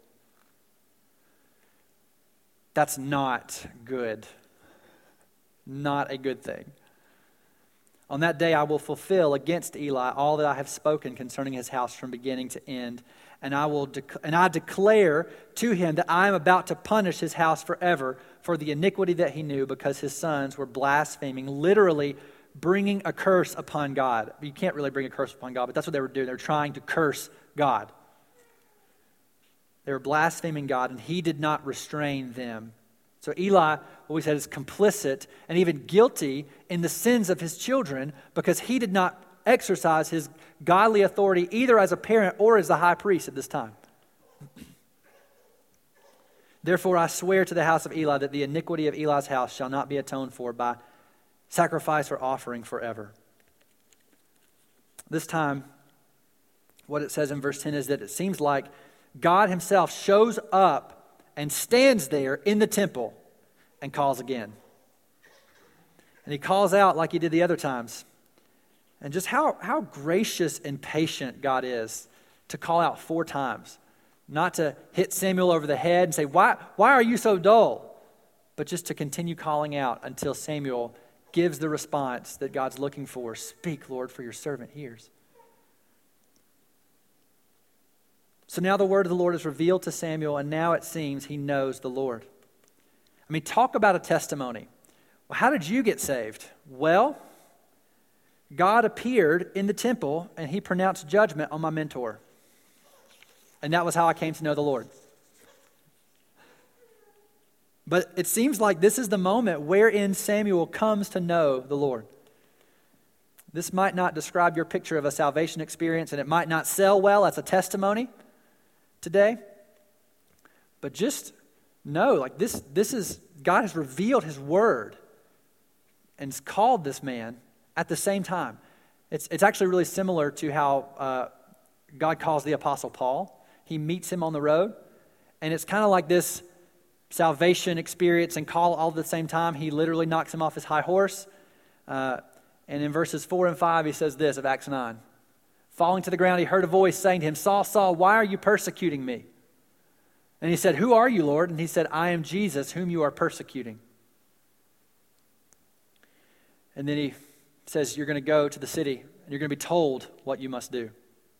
[SPEAKER 4] That's not good. Not a good thing. On that day I will fulfill against Eli all that I have spoken concerning his house from beginning to end. And I will dec- and I declare to him that I am about to punish his house forever for the iniquity that he knew, because his sons were blaspheming, literally bringing a curse upon God. You can't really bring a curse upon God, but that's what they were doing. They were trying to curse God. They were blaspheming God, and he did not restrain them. So Eli, what we said, is complicit and even guilty in the sins of his children, because he did not exercise his godly authority either as a parent or as the high priest at this time. Therefore I swear to the house of Eli that the iniquity of Eli's house shall not be atoned for by sacrifice or offering forever. This time, what it says in verse ten is that it seems like God himself shows up and stands there in the temple and calls again. And he calls out like he did the other times. And just how, how gracious and patient God is to call out four times. Not to hit Samuel over the head and say, why, why are you so dull? But just to continue calling out until Samuel gives the response that God's looking for. Speak, Lord, for your servant hears. So now the word of the Lord is revealed to Samuel, and now it seems he knows the Lord. I mean, talk about a testimony. Well, how did you get saved? Well, God appeared in the temple, and he pronounced judgment on my mentor. And that was how I came to know the Lord. But it seems like this is the moment wherein Samuel comes to know the Lord. This might not describe your picture of a salvation experience, and it might not sell well as a testimony today. But just know, like this, this is, God has revealed his word and has called this man at the same time. It's, it's actually really similar to how uh, God calls the Apostle Paul. He meets him on the road, and it's kind of like this salvation experience and call all at the same time. He literally knocks him off his high horse. Uh, and in verses four and five, he says this of Acts nine. Falling to the ground, he heard a voice saying to him, Saul, Saul, why are you persecuting me? And he said, who are you, Lord? And he said, I am Jesus, whom you are persecuting. And then he says, you're going to go to the city, and you're going to be told what you must do.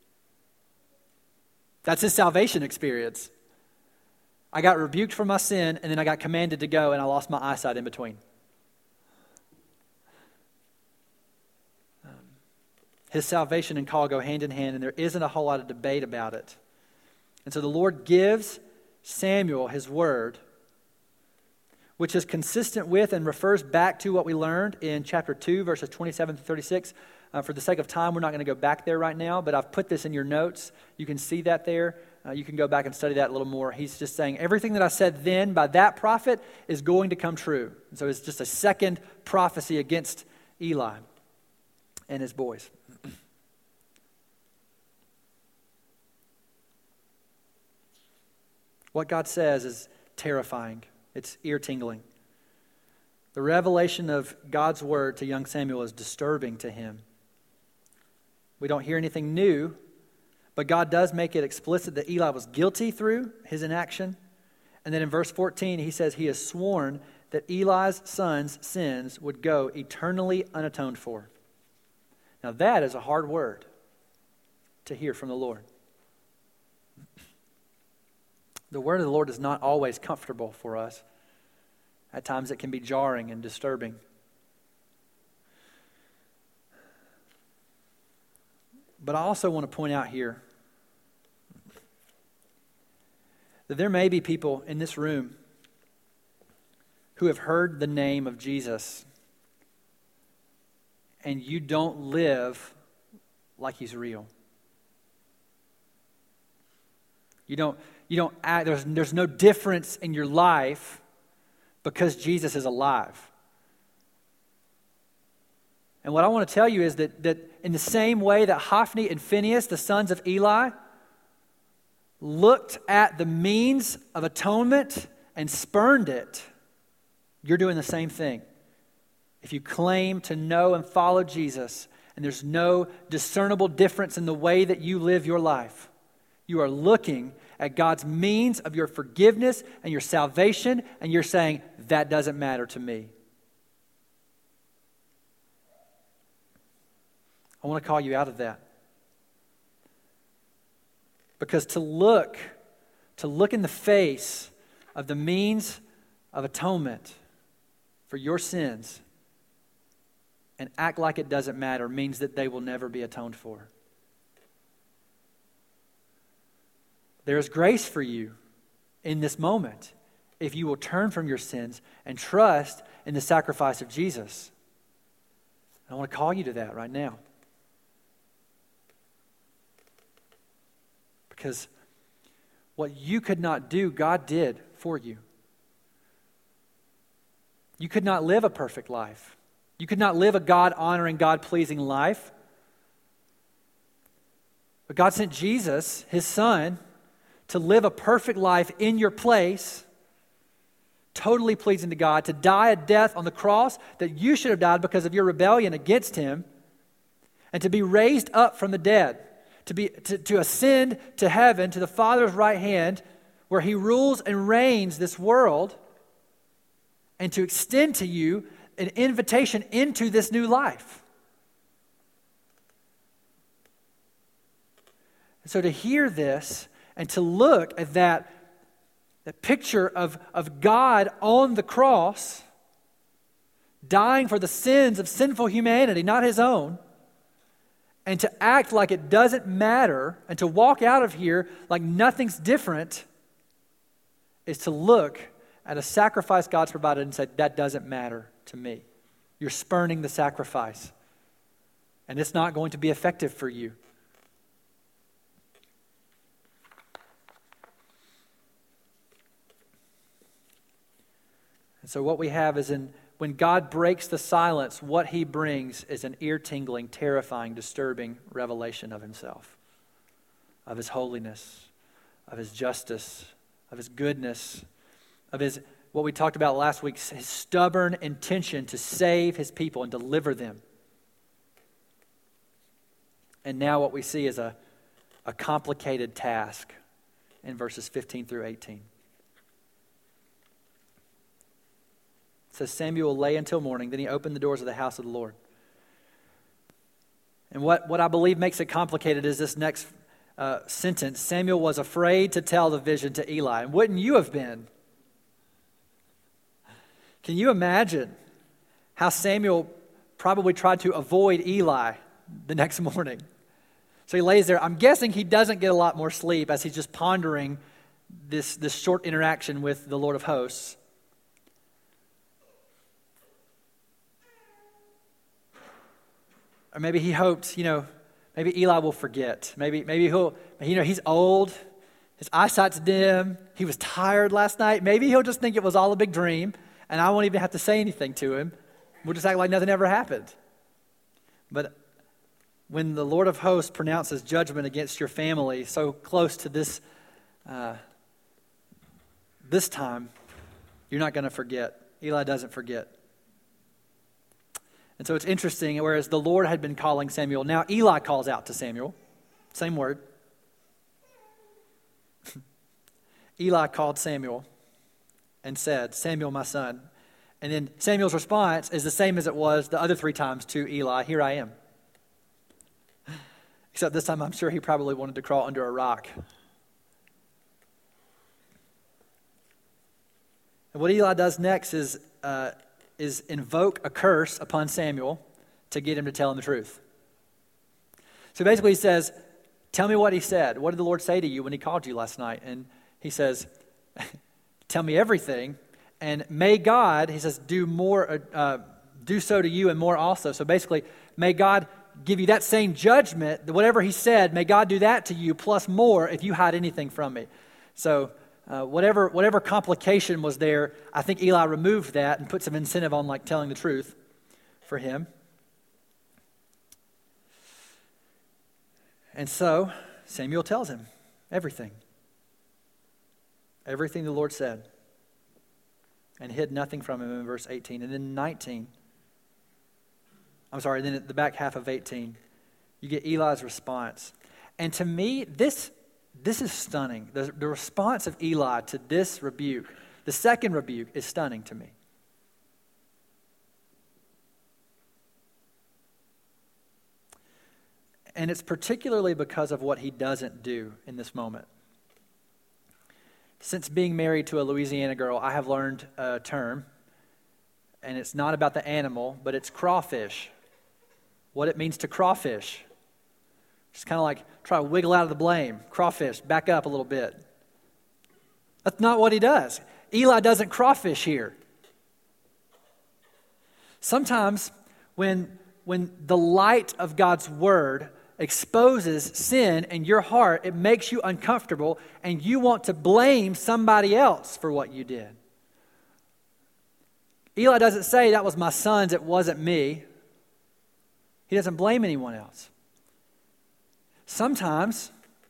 [SPEAKER 4] That's his salvation experience. I got rebuked for my sin, and then I got commanded to go, and I lost my eyesight in between. Um, His salvation and call go hand in hand, and there isn't a whole lot of debate about it. And so the Lord gives Samuel his word, which is consistent with and refers back to what we learned in chapter two, verses twenty-seven to thirty-six. Uh, for the sake of time, we're not going to go back there right now, but I've put this in your notes. You can see that there. Uh, you can go back and study that a little more. He's just saying everything that I said then by that prophet is going to come true. And so it's just a second prophecy against Eli and his boys. What God says is terrifying. It's ear-tingling. The revelation of God's word to young Samuel is disturbing to him. We don't hear anything new, but God does make it explicit that Eli was guilty through his inaction. And then in verse fourteen, he says he has sworn that Eli's son's sins would go eternally unatoned for. Now that is a hard word to hear from the Lord. The word of the Lord is not always comfortable for us. At times it can be jarring and disturbing. But I also want to point out here that there may be people in this room who have heard the name of Jesus and you don't live like he's real. You don't, you don't act, there's, there's no difference in your life because Jesus is alive. And what I want to tell you is that, that in the same way that Hophni and Phinehas, the sons of Eli, looked at the means of atonement and spurned it, you're doing the same thing. If you claim to know and follow Jesus, and there's no discernible difference in the way that you live your life, you are looking at God's means of your forgiveness and your salvation, and you're saying, that doesn't matter to me. I want to call you out of that. Because to look, to look in the face of the means of atonement for your sins and act like it doesn't matter means that they will never be atoned for. There is grace for you in this moment if you will turn from your sins and trust in the sacrifice of Jesus. I want to call you to that right now. Because what you could not do, God did for you. You could not live a perfect life. You could not live a God-honoring, God-pleasing life. But God sent Jesus, his son, to live a perfect life in your place, totally pleasing to God, to die a death on the cross that you should have died because of your rebellion against him, and to be raised up from the dead, to be to, to ascend to heaven, to the Father's right hand, where he rules and reigns this world, and to extend to you an invitation into this new life. And so to hear this and to look at that, that picture of, of God on the cross, dying for the sins of sinful humanity, not his own, and to act like it doesn't matter and to walk out of here like nothing's different is to look at a sacrifice God's provided and say, that doesn't matter to me. You're spurning the sacrifice, and it's not going to be effective for you. And so what we have is in when God breaks the silence, what he brings is an ear-tingling, terrifying, disturbing revelation of himself, of his holiness, of his justice, of his goodness, of his, what we talked about last week, his stubborn intention to save his people and deliver them. And now what we see is a, a complicated task in verses fifteen through eighteen. It says, Samuel lay until morning, then he opened the doors of the house of the Lord. And what, what I believe makes it complicated is this next uh, sentence. Samuel was afraid to tell the vision to Eli. And wouldn't you have been? Can you imagine how Samuel probably tried to avoid Eli the next morning. So he lays there. I'm guessing he doesn't get a lot more sleep as he's just pondering this, this short interaction with the Lord of hosts. Or maybe he hoped, you know, maybe Eli will forget. Maybe, maybe he'll, you know, he's old. His eyesight's dim. He was tired last night. Maybe he'll just think it was all a big dream, and I won't even have to say anything to him. We'll just act like nothing ever happened. But when the Lord of hosts pronounces judgment against your family so close to this, uh, this time, you're not going to forget. Eli doesn't forget. And so it's interesting, whereas the Lord had been calling Samuel, now Eli calls out to Samuel. Same word. Eli called Samuel and said, Samuel, my son. And then Samuel's response is the same as it was the other three times to Eli, here I am. Except this time I'm sure he probably wanted to crawl under a rock. And what Eli does next is, uh, is invoke a curse upon Samuel to get him to tell him the truth. So basically he says, tell me what he said. What did the Lord say to you when he called you last night? And he says, tell me everything. And may God, he says, do more, uh, do so to you and more also. So basically, may God give you that same judgment, whatever he said, may God do that to you plus more if you hide anything from me. So uh, whatever whatever complication was there, I think Eli removed that and put some incentive on like telling the truth for him. And so Samuel tells him everything. Everything the Lord said. And hid nothing from him in verse eighteen. And then nineteen, I'm sorry, then at the back half of eighteen, you get Eli's response. And to me, this, this is stunning. The, the response of Eli to this rebuke, the second rebuke, is stunning to me. And it's particularly because of what he doesn't do in this moment. Since being married to a Louisiana girl, I have learned a term, and it's not about the animal, but it's crawfish. What it means to crawfish. Just kind of like try to wiggle out of the blame. Crawfish, back up a little bit. That's not what he does. Eli doesn't crawfish here. Sometimes when, when the light of God's word exposes sin in your heart, it makes you uncomfortable and you want to blame somebody else for what you did. Eli doesn't say that was my son's, it wasn't me. He doesn't blame anyone else. Sometimes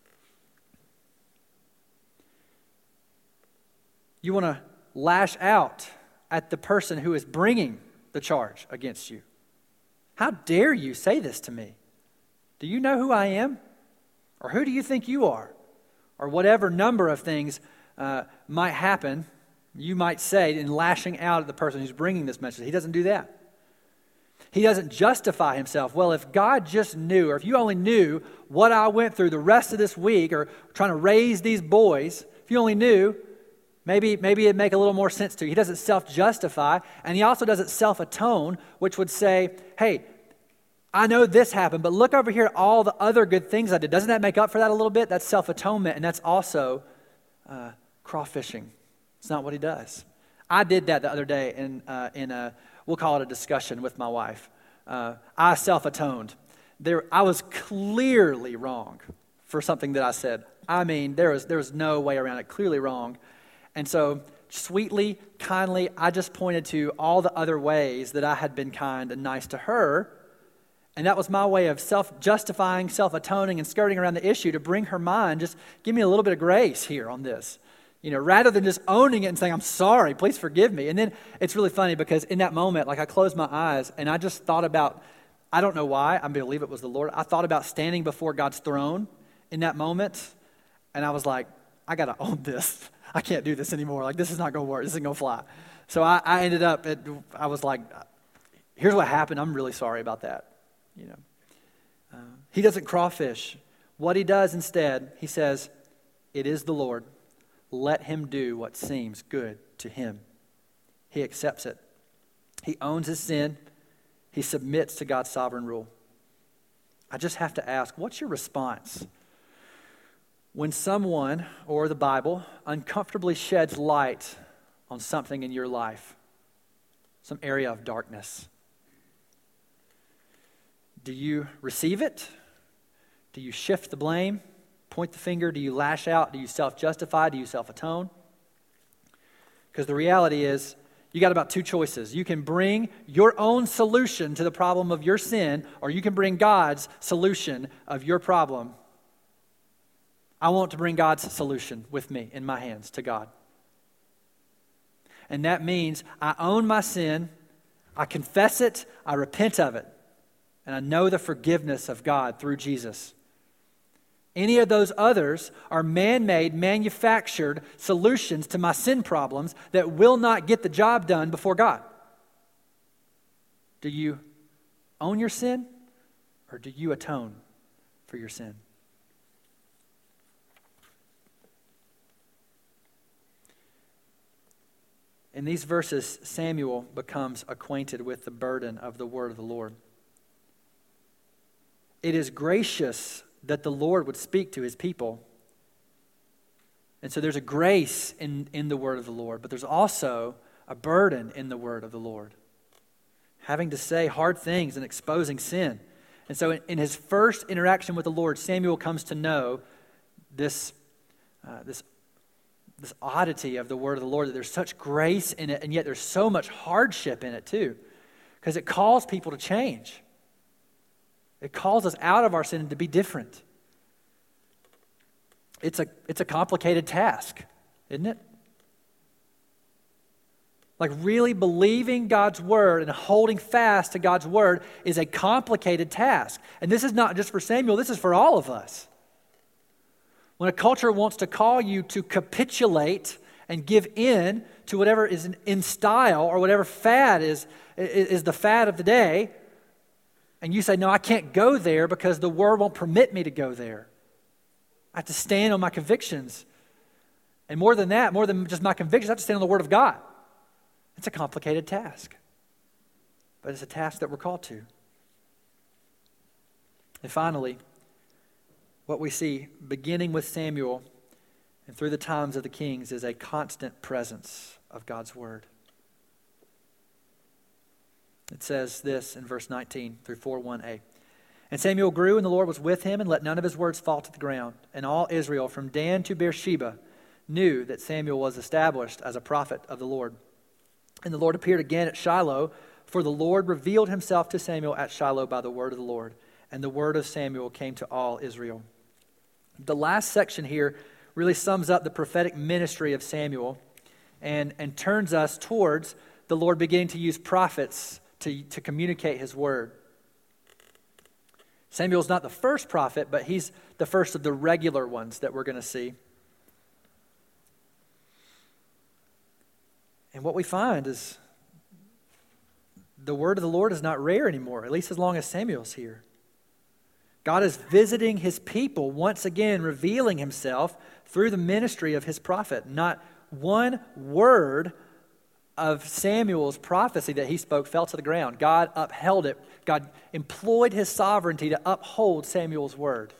[SPEAKER 4] you want to lash out at the person who is bringing the charge against you. How dare you say this to me? Do you know who I am? Or who do you think you are? Or whatever number of things uh, might happen, you might say in lashing out at the person who's bringing this message. He doesn't do that. He doesn't justify himself. Well, if God just knew, or if you only knew what I went through the rest of this week, or trying to raise these boys, if you only knew, maybe, maybe it'd make a little more sense to you. He doesn't self-justify, and he also doesn't self-atone, which would say, hey, I know this happened, but look over here at all the other good things I did. Doesn't that make up for that a little bit? That's self-atonement, and that's also uh, crawfishing. It's not what he does. I did that the other day in, uh, in a, we'll call it a discussion with my wife. Uh, I self-atoned. There, I was clearly wrong for something that I said. I mean, there was, there was no way around it, clearly wrong. And so sweetly, kindly, I just pointed to all the other ways that I had been kind and nice to her. And that was my way of self-justifying, self-atoning, and skirting around the issue to bring her mind, just give me a little bit of grace here on this. You know, rather than just owning it and saying, I'm sorry, please forgive me. And then it's really funny because in that moment, like I closed my eyes and I just thought about, I don't know why, I believe it was the Lord. I thought about standing before God's throne in that moment. And I was like, I got to own this. I can't do this anymore. Like, this is not going to work. This isn't going to fly. So I, I ended up, at, I was like, here's what happened. I'm really sorry about that. You know, uh, he doesn't crawfish. What he does instead, he says, it is the Lord. Let him do what seems good to him. He accepts it. He owns his sin. He submits to God's sovereign rule. I just have to ask, what's your response when someone or the Bible uncomfortably sheds light on something in your life, some area of darkness? Do you receive it? Do you shift the blame, point the finger? Do you lash out? Do you self-justify? Do you self-atone? Because the reality is, you got about two choices. You can bring your own solution to the problem of your sin, or you can bring God's solution of your problem. I want to bring God's solution with me in my hands to God. And that means I own my sin, I confess it, I repent of it, and I know the forgiveness of God through Jesus. Any of those others are man-made, manufactured solutions to my sin problems that will not get the job done before God. Do you own your sin, or do you atone for your sin? In these verses, Samuel becomes acquainted with the burden of the word of the Lord. It is gracious that the Lord would speak to his people. And so there's a grace in, in the word of the Lord, but there's also a burden in the word of the Lord. Having to say hard things and exposing sin. And so in, in his first interaction with the Lord, Samuel comes to know this, uh, this, this oddity of the word of the Lord, that there's such grace in it, and yet there's so much hardship in it too, because it calls people to change. It calls us out of our sin to be different. It's a, it's a complicated task, isn't it? Like really believing God's word and holding fast to God's word is a complicated task. And this is not just for Samuel, this is for all of us. When a culture wants to call you to capitulate and give in to whatever is in, in style, or whatever fad is, is, is the fad of the day, and you say, no, I can't go there because the word won't permit me to go there. I have to stand on my convictions. And more than that, more than just my convictions, I have to stand on the word of God. It's a complicated task. But it's a task that we're called to. And finally, what we see, beginning with Samuel and through the times of the kings, is a constant presence of God's word. It says this in verse nineteen through four one a. And Samuel grew, and the Lord was with him, and let none of his words fall to the ground. And all Israel, from Dan to Beersheba, knew that Samuel was established as a prophet of the Lord. And the Lord appeared again at Shiloh, for the Lord revealed himself to Samuel at Shiloh by the word of the Lord. And the word of Samuel came to all Israel. The last section here really sums up the prophetic ministry of Samuel and, and turns us towards the Lord beginning to use prophets to, to communicate his word. Samuel's not the first prophet, but he's the first of the regular ones that we're going to see. And what we find is the word of the Lord is not rare anymore, at least as long as Samuel's here. God is visiting his people once again, revealing himself through the ministry of his prophet. Not one word of Samuel's prophecy that he spoke fell to the ground. God upheld it. God employed his sovereignty to uphold Samuel's word.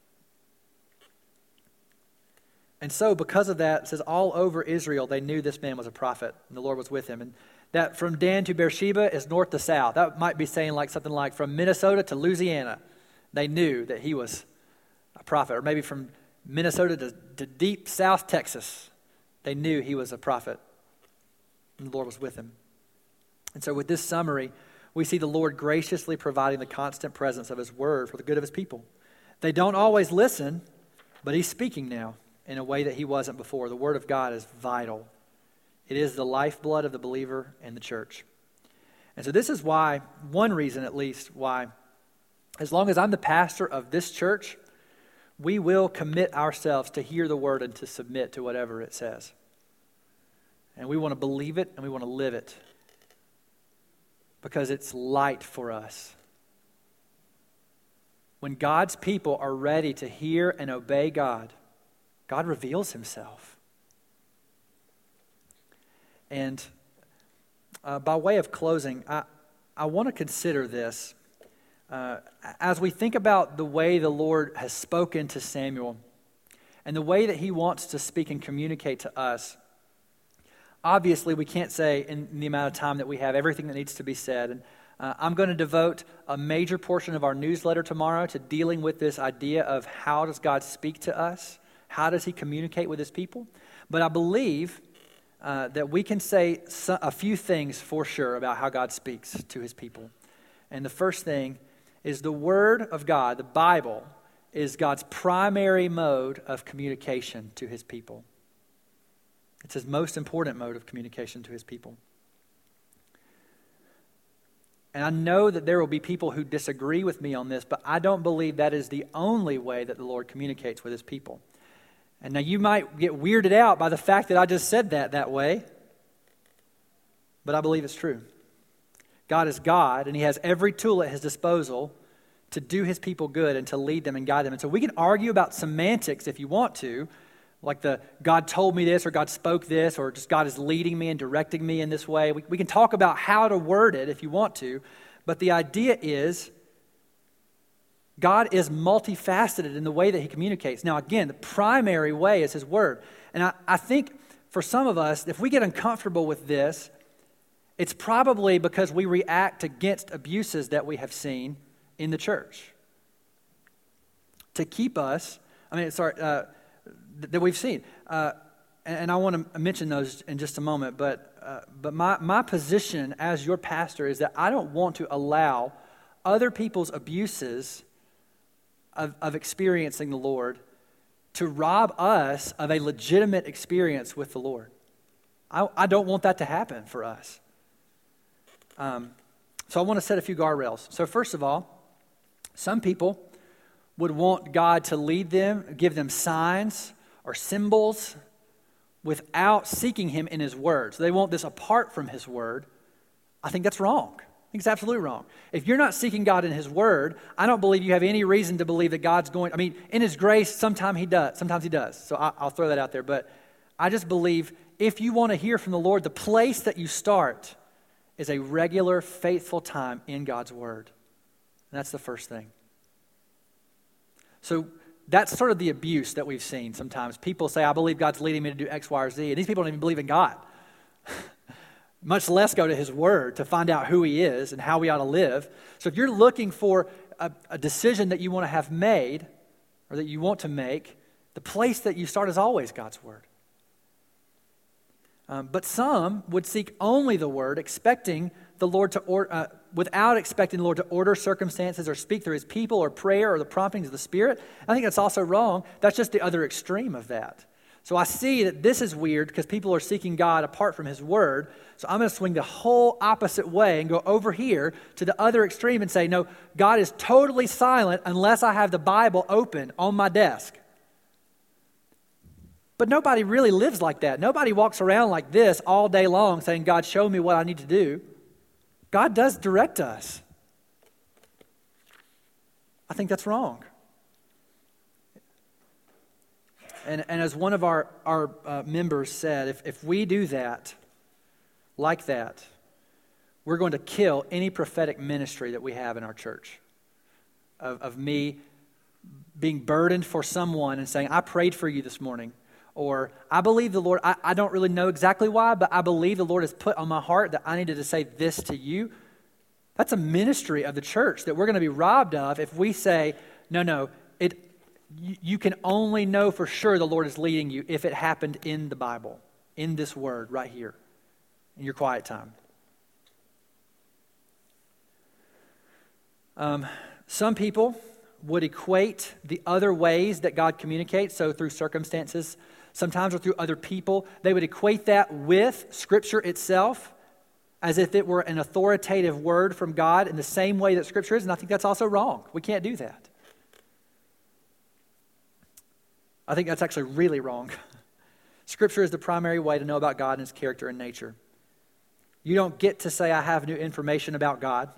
[SPEAKER 4] And so because of that, it says all over Israel they knew this man was a prophet and the Lord was with him. And that from Dan to Beersheba is north to south. That might be saying like something like from Minnesota to Louisiana. They knew that he was a prophet. Or maybe from Minnesota to, to deep South Texas. They knew he was a prophet. And the Lord was with him. And so with this summary, we see the Lord graciously providing the constant presence of his word for the good of his people. They don't always listen, but he's speaking now in a way that he wasn't before. The word of God is vital. It is the lifeblood of the believer and the church. And so this is why, one reason at least, why as long as I'm the pastor of this church, we will commit ourselves to hear the word and to submit to whatever it says. And we want to believe it and we want to live it because it's light for us. When God's people are ready to hear and obey God, God reveals himself. And uh, by way of closing, I, I want to consider this. uh, as we think about the way the Lord has spoken to Samuel and the way that he wants to speak and communicate to us, obviously we can't say in, in the amount of time that we have everything that needs to be said. And uh, I'm going to devote a major portion of our newsletter tomorrow to dealing with this idea of how does God speak to us? How does he communicate with his people? But I believe uh, that we can say so, a few things for sure about how God speaks to his people. And the first thing is the Word of God, the Bible, is God's primary mode of communication to his people. It's his most important mode of communication to his people. And I know that there will be people who disagree with me on this, but I don't believe that is the only way that the Lord communicates with his people. And now you might get weirded out by the fact that I just said that that way, but I believe it's true. God is God, and he has every tool at his disposal to do his people good and to lead them and guide them. And so we can argue about semantics if you want to, like the God told me this or God spoke this or just God is leading me and directing me in this way. We, we can talk about how to word it if you want to, but the idea is God is multifaceted in the way that he communicates. Now again, the primary way is his word. And I, I think for some of us, if we get uncomfortable with this, it's probably because we react against abuses that we have seen in the church. To keep us, I mean, sorry, uh, that we've seen. Uh, and, and I want to mention those in just a moment, but uh, but my, my position as your pastor is that I don't want to allow other people's abuses of, of experiencing the Lord to rob us of a legitimate experience with the Lord. I, I don't want that to happen for us. Um, so I want to set a few guardrails. So first of all, some people would want God to lead them, give them signs or symbols without seeking him in his word. So they want this apart from his word. I think that's wrong. I think it's absolutely wrong. If you're not seeking God in his word, I don't believe you have any reason to believe that God's going, I mean, in his grace, sometimes he does. Sometimes he does. So I, I'll throw that out there. But I just believe if you want to hear from the Lord, the place that you start is a regular, faithful time in God's word. And that's the first thing. So that's sort of the abuse that we've seen sometimes. People say, I believe God's leading me to do X, Y, or Z. And these people don't even believe in God. Much less go to his word to find out who he is and how we ought to live. So if you're looking for a, a decision that you want to have made or that you want to make, the place that you start is always God's word. Um, but some would seek only the word, expecting the Lord to or, uh, without expecting the Lord to order circumstances or speak through his people or prayer or the promptings of the Spirit. I think that's also wrong. That's just the other extreme of that. So I see that this is weird because people are seeking God apart from his word. So I'm going to swing the whole opposite way and go over here to the other extreme and say, no, God is totally silent unless I have the Bible open on my desk. But nobody really lives like that. Nobody walks around like this all day long saying, God, show me what I need to do. God does direct us. I think that's wrong. And, and as one of our, our uh, members said, if, if we do that, like that, we're going to kill any prophetic ministry that we have in our church. Of, of me being burdened for someone and saying, I prayed for you this morning. Or, I believe the Lord, I, I don't really know exactly why, but I believe the Lord has put on my heart that I needed to say this to you. That's a ministry of the church that we're going to be robbed of if we say, no, no, it. You, you can only know for sure the Lord is leading you if it happened in the Bible, in this word right here, in your quiet time. Um, some people would equate the other ways that God communicates, so through circumstances, sometimes or through other people, they would equate that with Scripture itself as if it were an authoritative word from God in the same way that Scripture is, and I think that's also wrong. We can't do that. I think that's actually really wrong. Scripture is the primary way to know about God and his character and nature. You don't get to say, I have new information about God.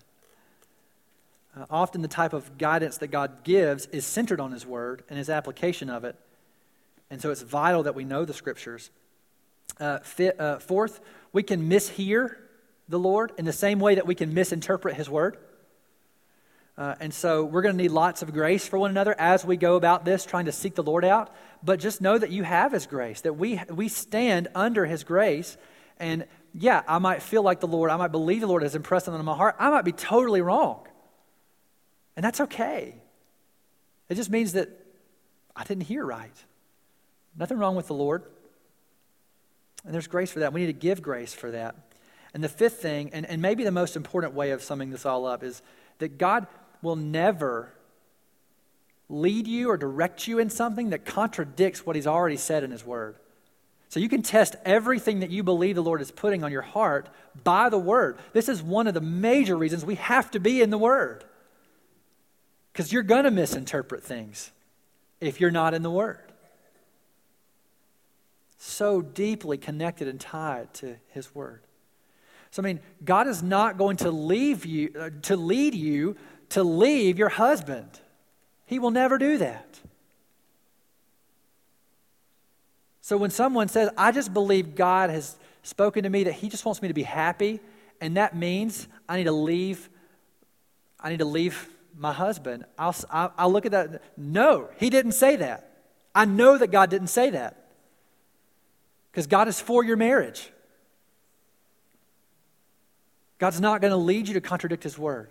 [SPEAKER 4] Uh, often the type of guidance that God gives is centered on his word and his application of it. And so it's vital that we know the Scriptures. Uh, fit, uh, fourth, we can mishear the Lord in the same way that we can misinterpret his word. Uh, and so we're going to need lots of grace for one another as we go about this, trying to seek the Lord out. But just know that you have His grace, that we we stand under His grace. And yeah, I might feel like the Lord, I might believe the Lord has impressed something on my heart. I might be totally wrong. And that's okay. It just means that I didn't hear right. Nothing wrong with the Lord. And there's grace for that. We need to give grace for that. And the fifth thing, and, and maybe the most important way of summing this all up, is that God will never lead you or direct you in something that contradicts what He's already said in His Word. So you can test everything that you believe the Lord is putting on your heart by the Word. This is one of the major reasons we have to be in the Word. Because you're going to misinterpret things if you're not in the Word. So deeply connected and tied to His Word. So I mean, God is not going to leave you, uh, to lead you to leave your husband. He will never do that. So when someone says, I just believe God has spoken to me that He just wants me to be happy, and that means I need to leave, I need to leave my husband, I'll, I'll, I'll look at that. No, He didn't say that. I know that God didn't say that. Because God is for your marriage. God's not going to lead you to contradict His Word.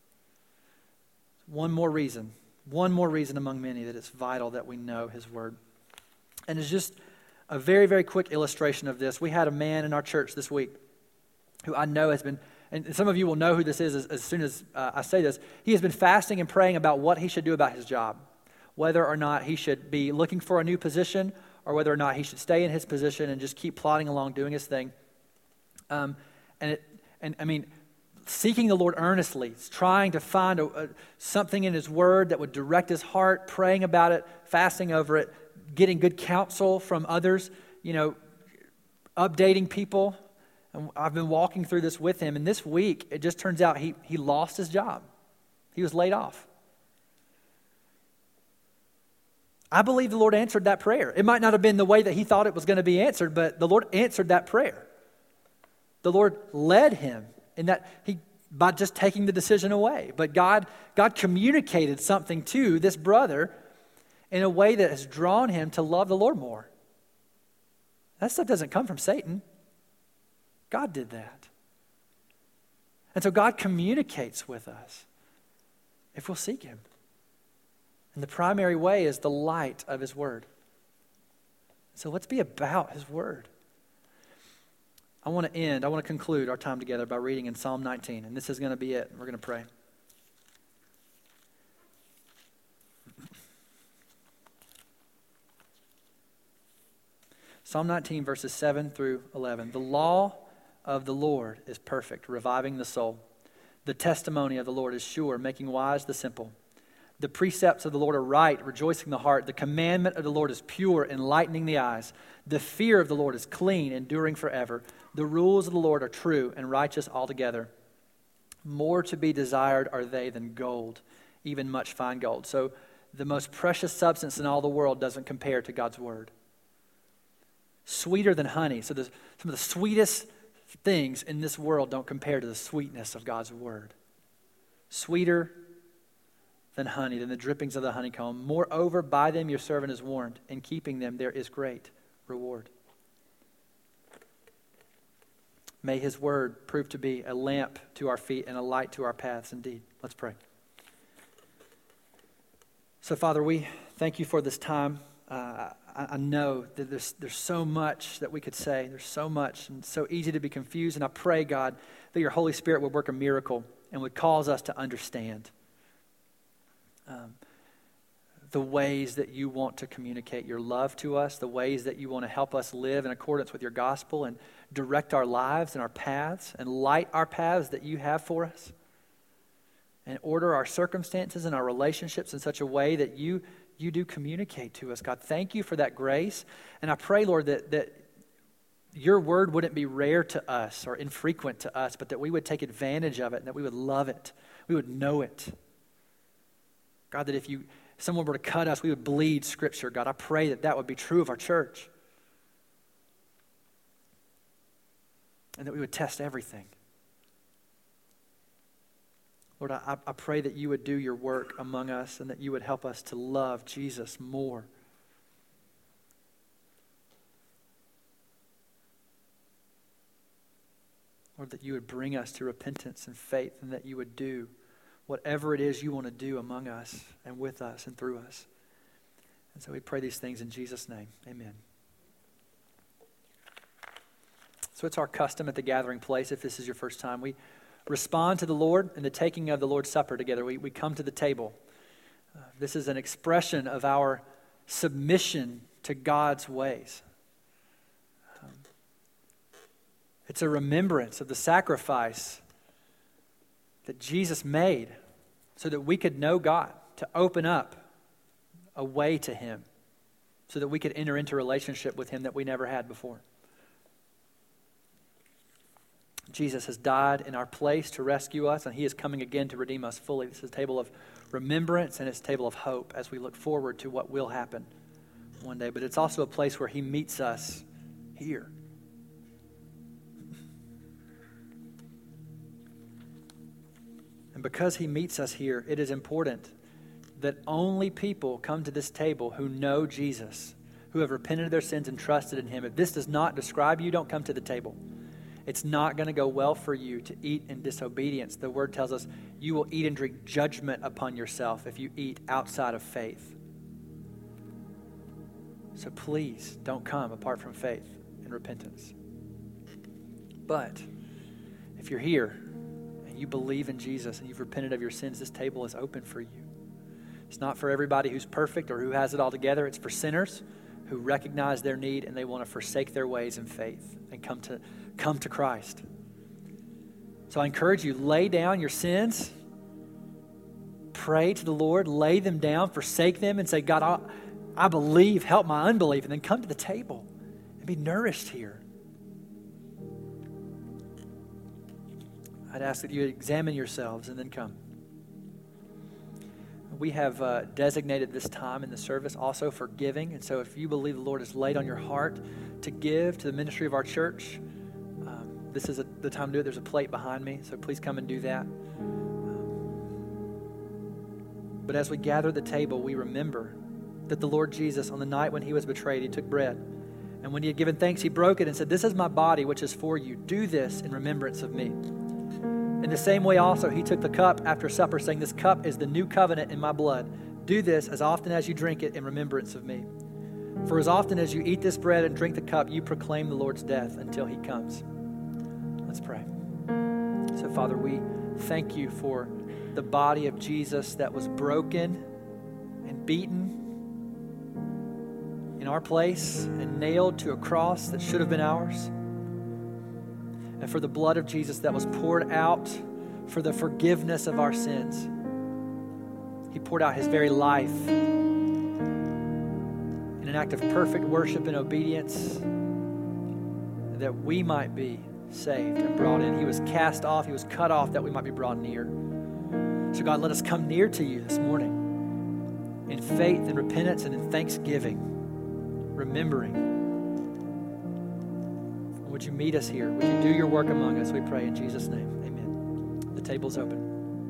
[SPEAKER 4] One more reason. One more reason among many that it's vital that we know His Word. And it's just a very, very quick illustration of this. We had a man in our church this week who I know has been, and some of you will know who this is as, as soon as uh, I say this. He has been fasting and praying about what he should do about his job, whether or not he should be looking for a new position or whether or not he should stay in his position and just keep plodding along doing his thing. Um, and, it, and I mean, seeking the Lord earnestly, trying to find a, a, something in His Word that would direct his heart, praying about it, fasting over it, getting good counsel from others, you know, updating people. And I've been walking through this with him, and this week, it just turns out he, he lost his job. He was laid off. I believe the Lord answered that prayer. It might not have been the way that he thought it was going to be answered, but the Lord answered that prayer. The Lord led him in that he by just taking the decision away. But God, God communicated something to this brother in a way that has drawn him to love the Lord more. That stuff doesn't come from Satan. God did that. And so God communicates with us if we'll seek Him. And the primary way is the light of His Word. So let's be about His Word. I want to end, I want to conclude our time together by reading in Psalm nineteen. And this is going to be it. We're going to pray. Psalm nineteen, verses seven through eleven. The law of the Lord is perfect, reviving the soul. The testimony of the Lord is sure, making wise the simple. The precepts of the Lord are right, rejoicing the heart. The commandment of the Lord is pure, enlightening the eyes. The fear of the Lord is clean, enduring forever. The rules of the Lord are true and righteous altogether. More to be desired are they than gold, even much fine gold. So the most precious substance in all the world doesn't compare to God's Word. Sweeter than honey. So the, some of the sweetest things in this world don't compare to the sweetness of God's Word. Sweeter than honey, than the drippings of the honeycomb. Moreover, by them your servant is warned. In keeping them there is great reward. May His Word prove to be a lamp to our feet and a light to our paths indeed. Let's pray. So, Father, we thank You for this time. Uh, I, I know that there's, there's so much that we could say. There's so much and so easy to be confused. And I pray, God, that Your Holy Spirit would work a miracle and would cause us to understand um, the ways that You want to communicate Your love to us, the ways that You want to help us live in accordance with Your gospel and direct our lives and our paths and light our paths that You have for us, and order our circumstances and our relationships in such a way that You You do communicate to us. God, thank You for that grace. And I pray, Lord, that, that Your Word wouldn't be rare to us or infrequent to us, but that we would take advantage of it and that we would love it. We would know it. God, that if you if someone were to cut us, we would bleed Scripture. God, I pray that that would be true of our church. And that we would test everything. Lord, I, I pray that you would do your work among us and that you would help us to love Jesus more. Lord, that you would bring us to repentance and faith and that you would do whatever it is you want to do among us and with us and through us. And so we pray these things in Jesus' name. Amen. So it's our custom at the gathering place, if this is your first time, we respond to the Lord in the taking of the Lord's Supper together. We, we come to the table. Uh, this is an expression of our submission to God's ways. Um, it's a remembrance of the sacrifice that Jesus made so that we could know God, to open up a way to him, so that we could enter into a relationship with him that we never had before. Jesus has died in our place to rescue us, and he is coming again to redeem us fully. This is a table of remembrance, and it's a table of hope as we look forward to what will happen one day. But it's also a place where he meets us here. And because he meets us here, it is important that only people come to this table who know Jesus, who have repented of their sins and trusted in him. If this does not describe you, don't come to the table. It's not going to go well for you to eat in disobedience. The word tells us you will eat and drink judgment upon yourself if you eat outside of faith. So please don't come apart from faith and repentance. But if you're here and you believe in Jesus and you've repented of your sins, this table is open for you. It's not for everybody who's perfect or who has it all together. It's for sinners who recognize their need and they want to forsake their ways in faith and come to Come to Christ. So I encourage you, lay down your sins. Pray to the Lord. Lay them down. Forsake them and say, God, I, I believe. Help my unbelief. And then come to the table and be nourished here. I'd ask that you examine yourselves and then come. We have uh, designated this time in the service also for giving. And so if you believe the Lord has laid on your heart to give to the ministry of our church, This is a, the time to do it. There's a plate behind me, so please come and do that. Um, but as we gather at the table, we remember that the Lord Jesus, on the night when he was betrayed, he took bread. And when he had given thanks, he broke it and said, "This is my body, which is for you. Do this in remembrance of me." In the same way also, he took the cup after supper, saying, "This cup is the new covenant in my blood. Do this as often as you drink it in remembrance of me. For as often as you eat this bread and drink the cup, you proclaim the Lord's death until he comes." Let's pray. So, Father, we thank you for the body of Jesus that was broken and beaten in our place and nailed to a cross that should have been ours. And for the blood of Jesus that was poured out for the forgiveness of our sins. He poured out his very life in an act of perfect worship and obedience that we might be saved and brought in. He was cast off, he was cut off that we might be brought near. So God, let us come near to you this morning in faith and repentance and in thanksgiving, remembering. Would you meet us here? Would you do your work among us? We pray in Jesus' name. Amen. The table's open.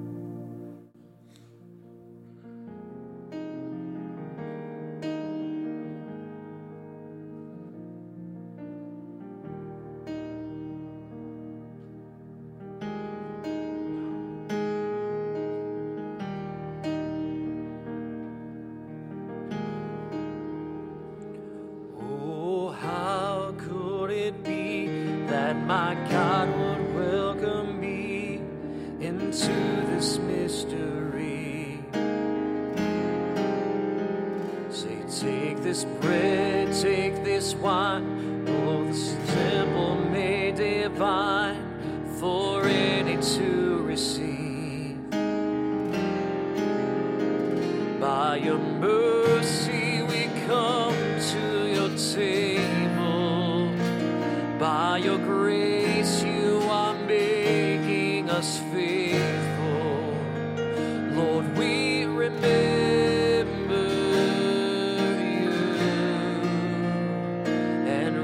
[SPEAKER 1] My God would welcome me into this mystery. Say, take this bread, take this wine, oh, this temple made divine for any to receive. By your mercy we come to your table. By your grace you are making us faithful. Lord, we remember you, and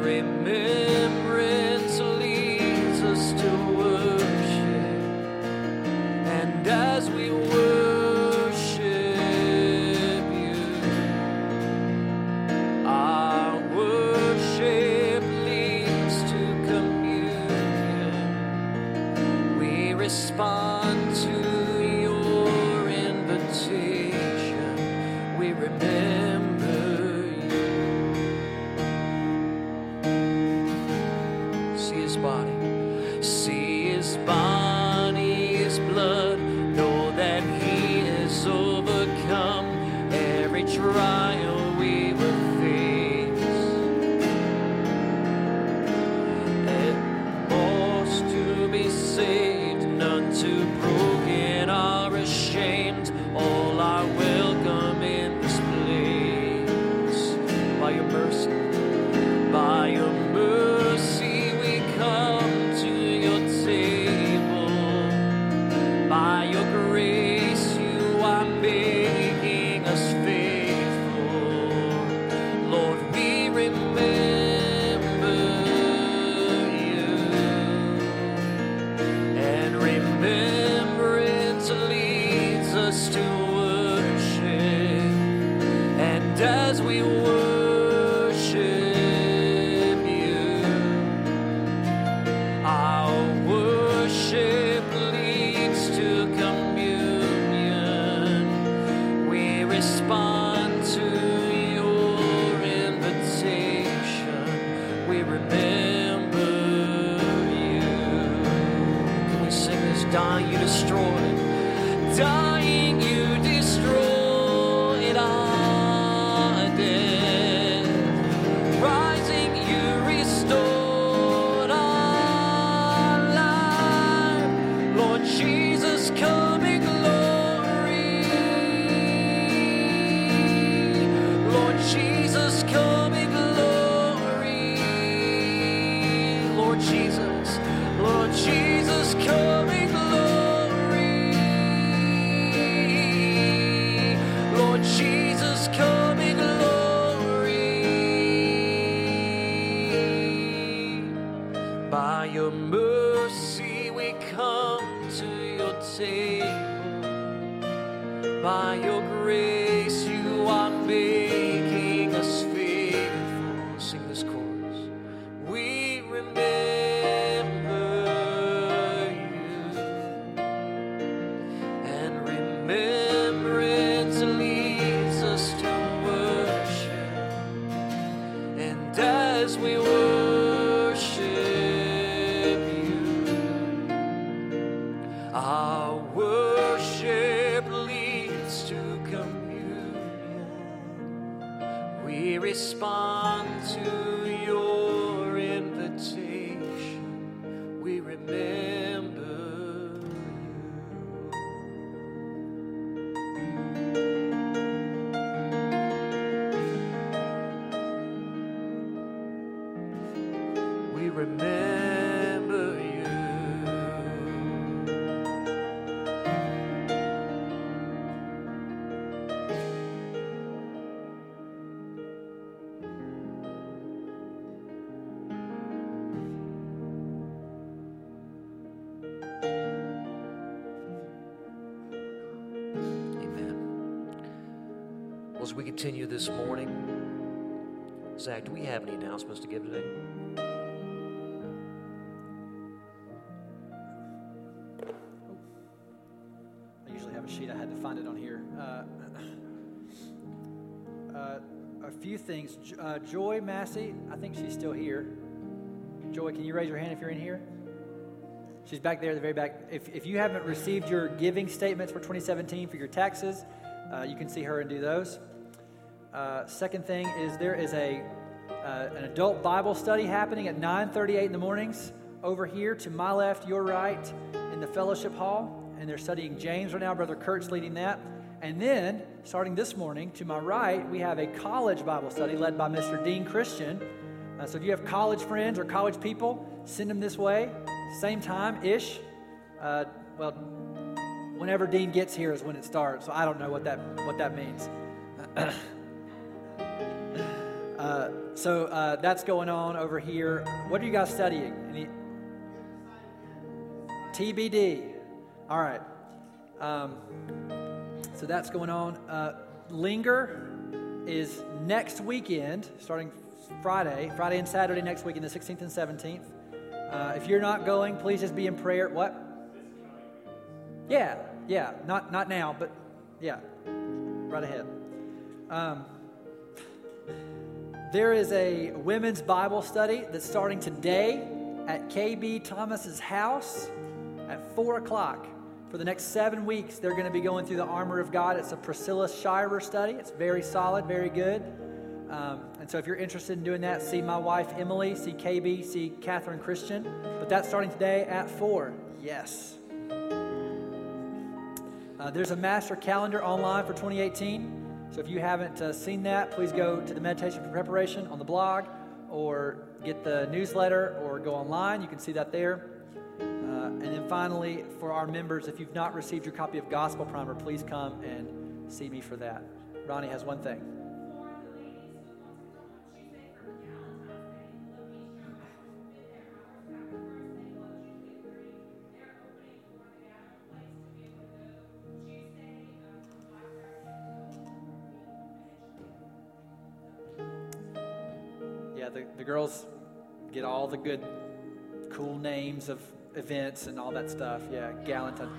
[SPEAKER 1] remembrance leads us to worship. And as body. See his body, his blood. Know that he has overcome every trial we will face. And most to be saved, none too broken or ashamed. All are welcome in this place. By your mercy, by your mercy we come to your table. By your grace you are making us faithful. Lord, we remember you, and remembrance leads us to worship. And as we worship you, our worship leads to communion. We respond to your invitation. We remember you. Can we sing this? Dying you destroyed. Dying you destroyed our death. Rising you restored our life. Lord Jesus, come in glory. Lord Jesus, come in glory. Lord Jesus, Lord Jesus, come in glory. Lord Jesus, come in glory. By your mercy we come to your table. By your grace you are making us faithful. Sing this chorus. We remember you, and remembrance leads us to worship. And as we worship you, our worship leads to communion. We respond to your invitation. We remember you. We remember you. Amen. Well, as we continue this morning, Zach, do we have any announcements to give today?
[SPEAKER 4] I usually have a sheet. I had to find it on here. Uh, uh, a few things. J- Uh, Joy Massey, I think she's still here. Joy, can you raise your hand if you're in here? She's back there at the very back. If, if you haven't received your giving statements for twenty seventeen for your taxes, uh, you can see her and do those. Uh, second thing is there is a uh, an adult Bible study happening at nine thirty-eight in the mornings over here to my left, your right, in the fellowship hall. And they're studying James right now. Brother Kurt's leading that. And then, starting this morning, to my right, we have a college Bible study led by Mister Dean Christian. Uh, so if you have college friends or college people, send them this way. Same time-ish. Uh, well, whenever Dean gets here is when it starts. So I don't know what that what that means. uh, so uh, that's going on over here. What are you guys studying? Any T B D. All right. Um, so that's going on. Uh, Linger is next weekend, starting Friday, Friday and Saturday next weekend, the sixteenth and seventeenth. Uh, if you're not going, please just be in prayer. What? Yeah, yeah. Not not now, but yeah, right ahead. Um, there is a women's Bible study that's starting today at K B Thomas's house at four o'clock. For the next seven weeks, they're going to be going through the armor of God. It's a Priscilla Shirer study. It's very solid, very good. Um, and so if you're interested in doing that, see my wife, Emily, see K B, see Catherine Christian. But that's starting today at four. Yes. Uh, there's a master calendar online for twenty eighteen. So if you haven't uh, seen that, please go to the Meditation for Preparation on the blog, or get the newsletter, or go online. You can see that there. Uh, and then finally, for our members, if you've not received your copy of Gospel Primer, please come and see me for that. Ronnie has one thing. Yeah, the, the girls get all the good, cool names of events and all that stuff. Yeah, Gallatin.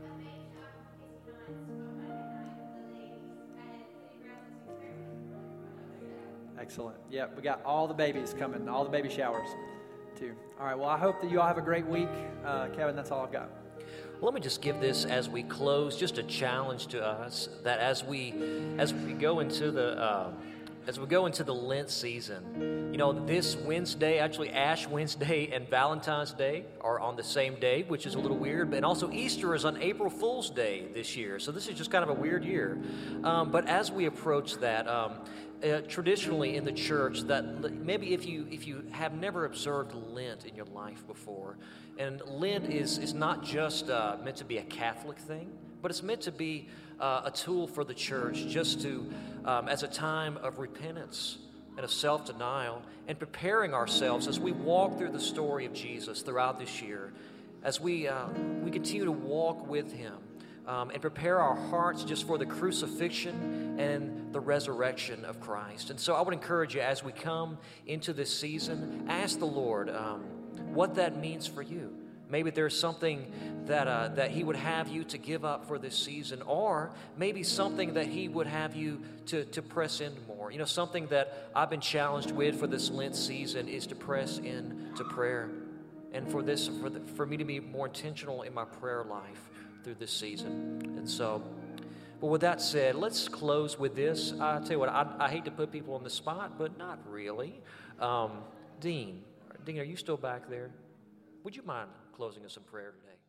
[SPEAKER 4] Excellent. Yeah, we got all the babies coming, all the baby showers too. All right, well, I hope that you all have a great week. Uh, Kevin, that's all I've got.
[SPEAKER 1] Let me just give this as we close, just a challenge to us that as we as we go into the uh, as we go into the Lent season, you know, this Wednesday, actually Ash Wednesday and Valentine's Day are on the same day, which is a little weird. And also Easter is on April Fool's Day this year, so this is just kind of a weird year. Um, but as we approach that, um, uh, traditionally in the church, that maybe if you if you have never observed Lent in your life before, and Lent is is not just uh, meant to be a Catholic thing, but it's meant to be uh, a tool for the church, just to um, as a time of repentance and of self-denial, and preparing ourselves as we walk through the story of Jesus throughout this year, as we uh, we continue to walk with Him. Um, and prepare our hearts just for the crucifixion and the resurrection of Christ. And so I would encourage you, as we come into this season, ask the Lord um, what that means for you. Maybe there's something that uh, that He would have you to give up for this season, or maybe something that He would have you to, to press into more. You know, something that I've been challenged with for this Lent season is to press into prayer, and for this for the, for me to be more intentional in my prayer life through this season. And so, but with that said, let's close with this. I tell you what, I, I hate to put people on the spot, but not really. Um, Dean, Dean, are you still back there? Would you mind closing us in prayer today?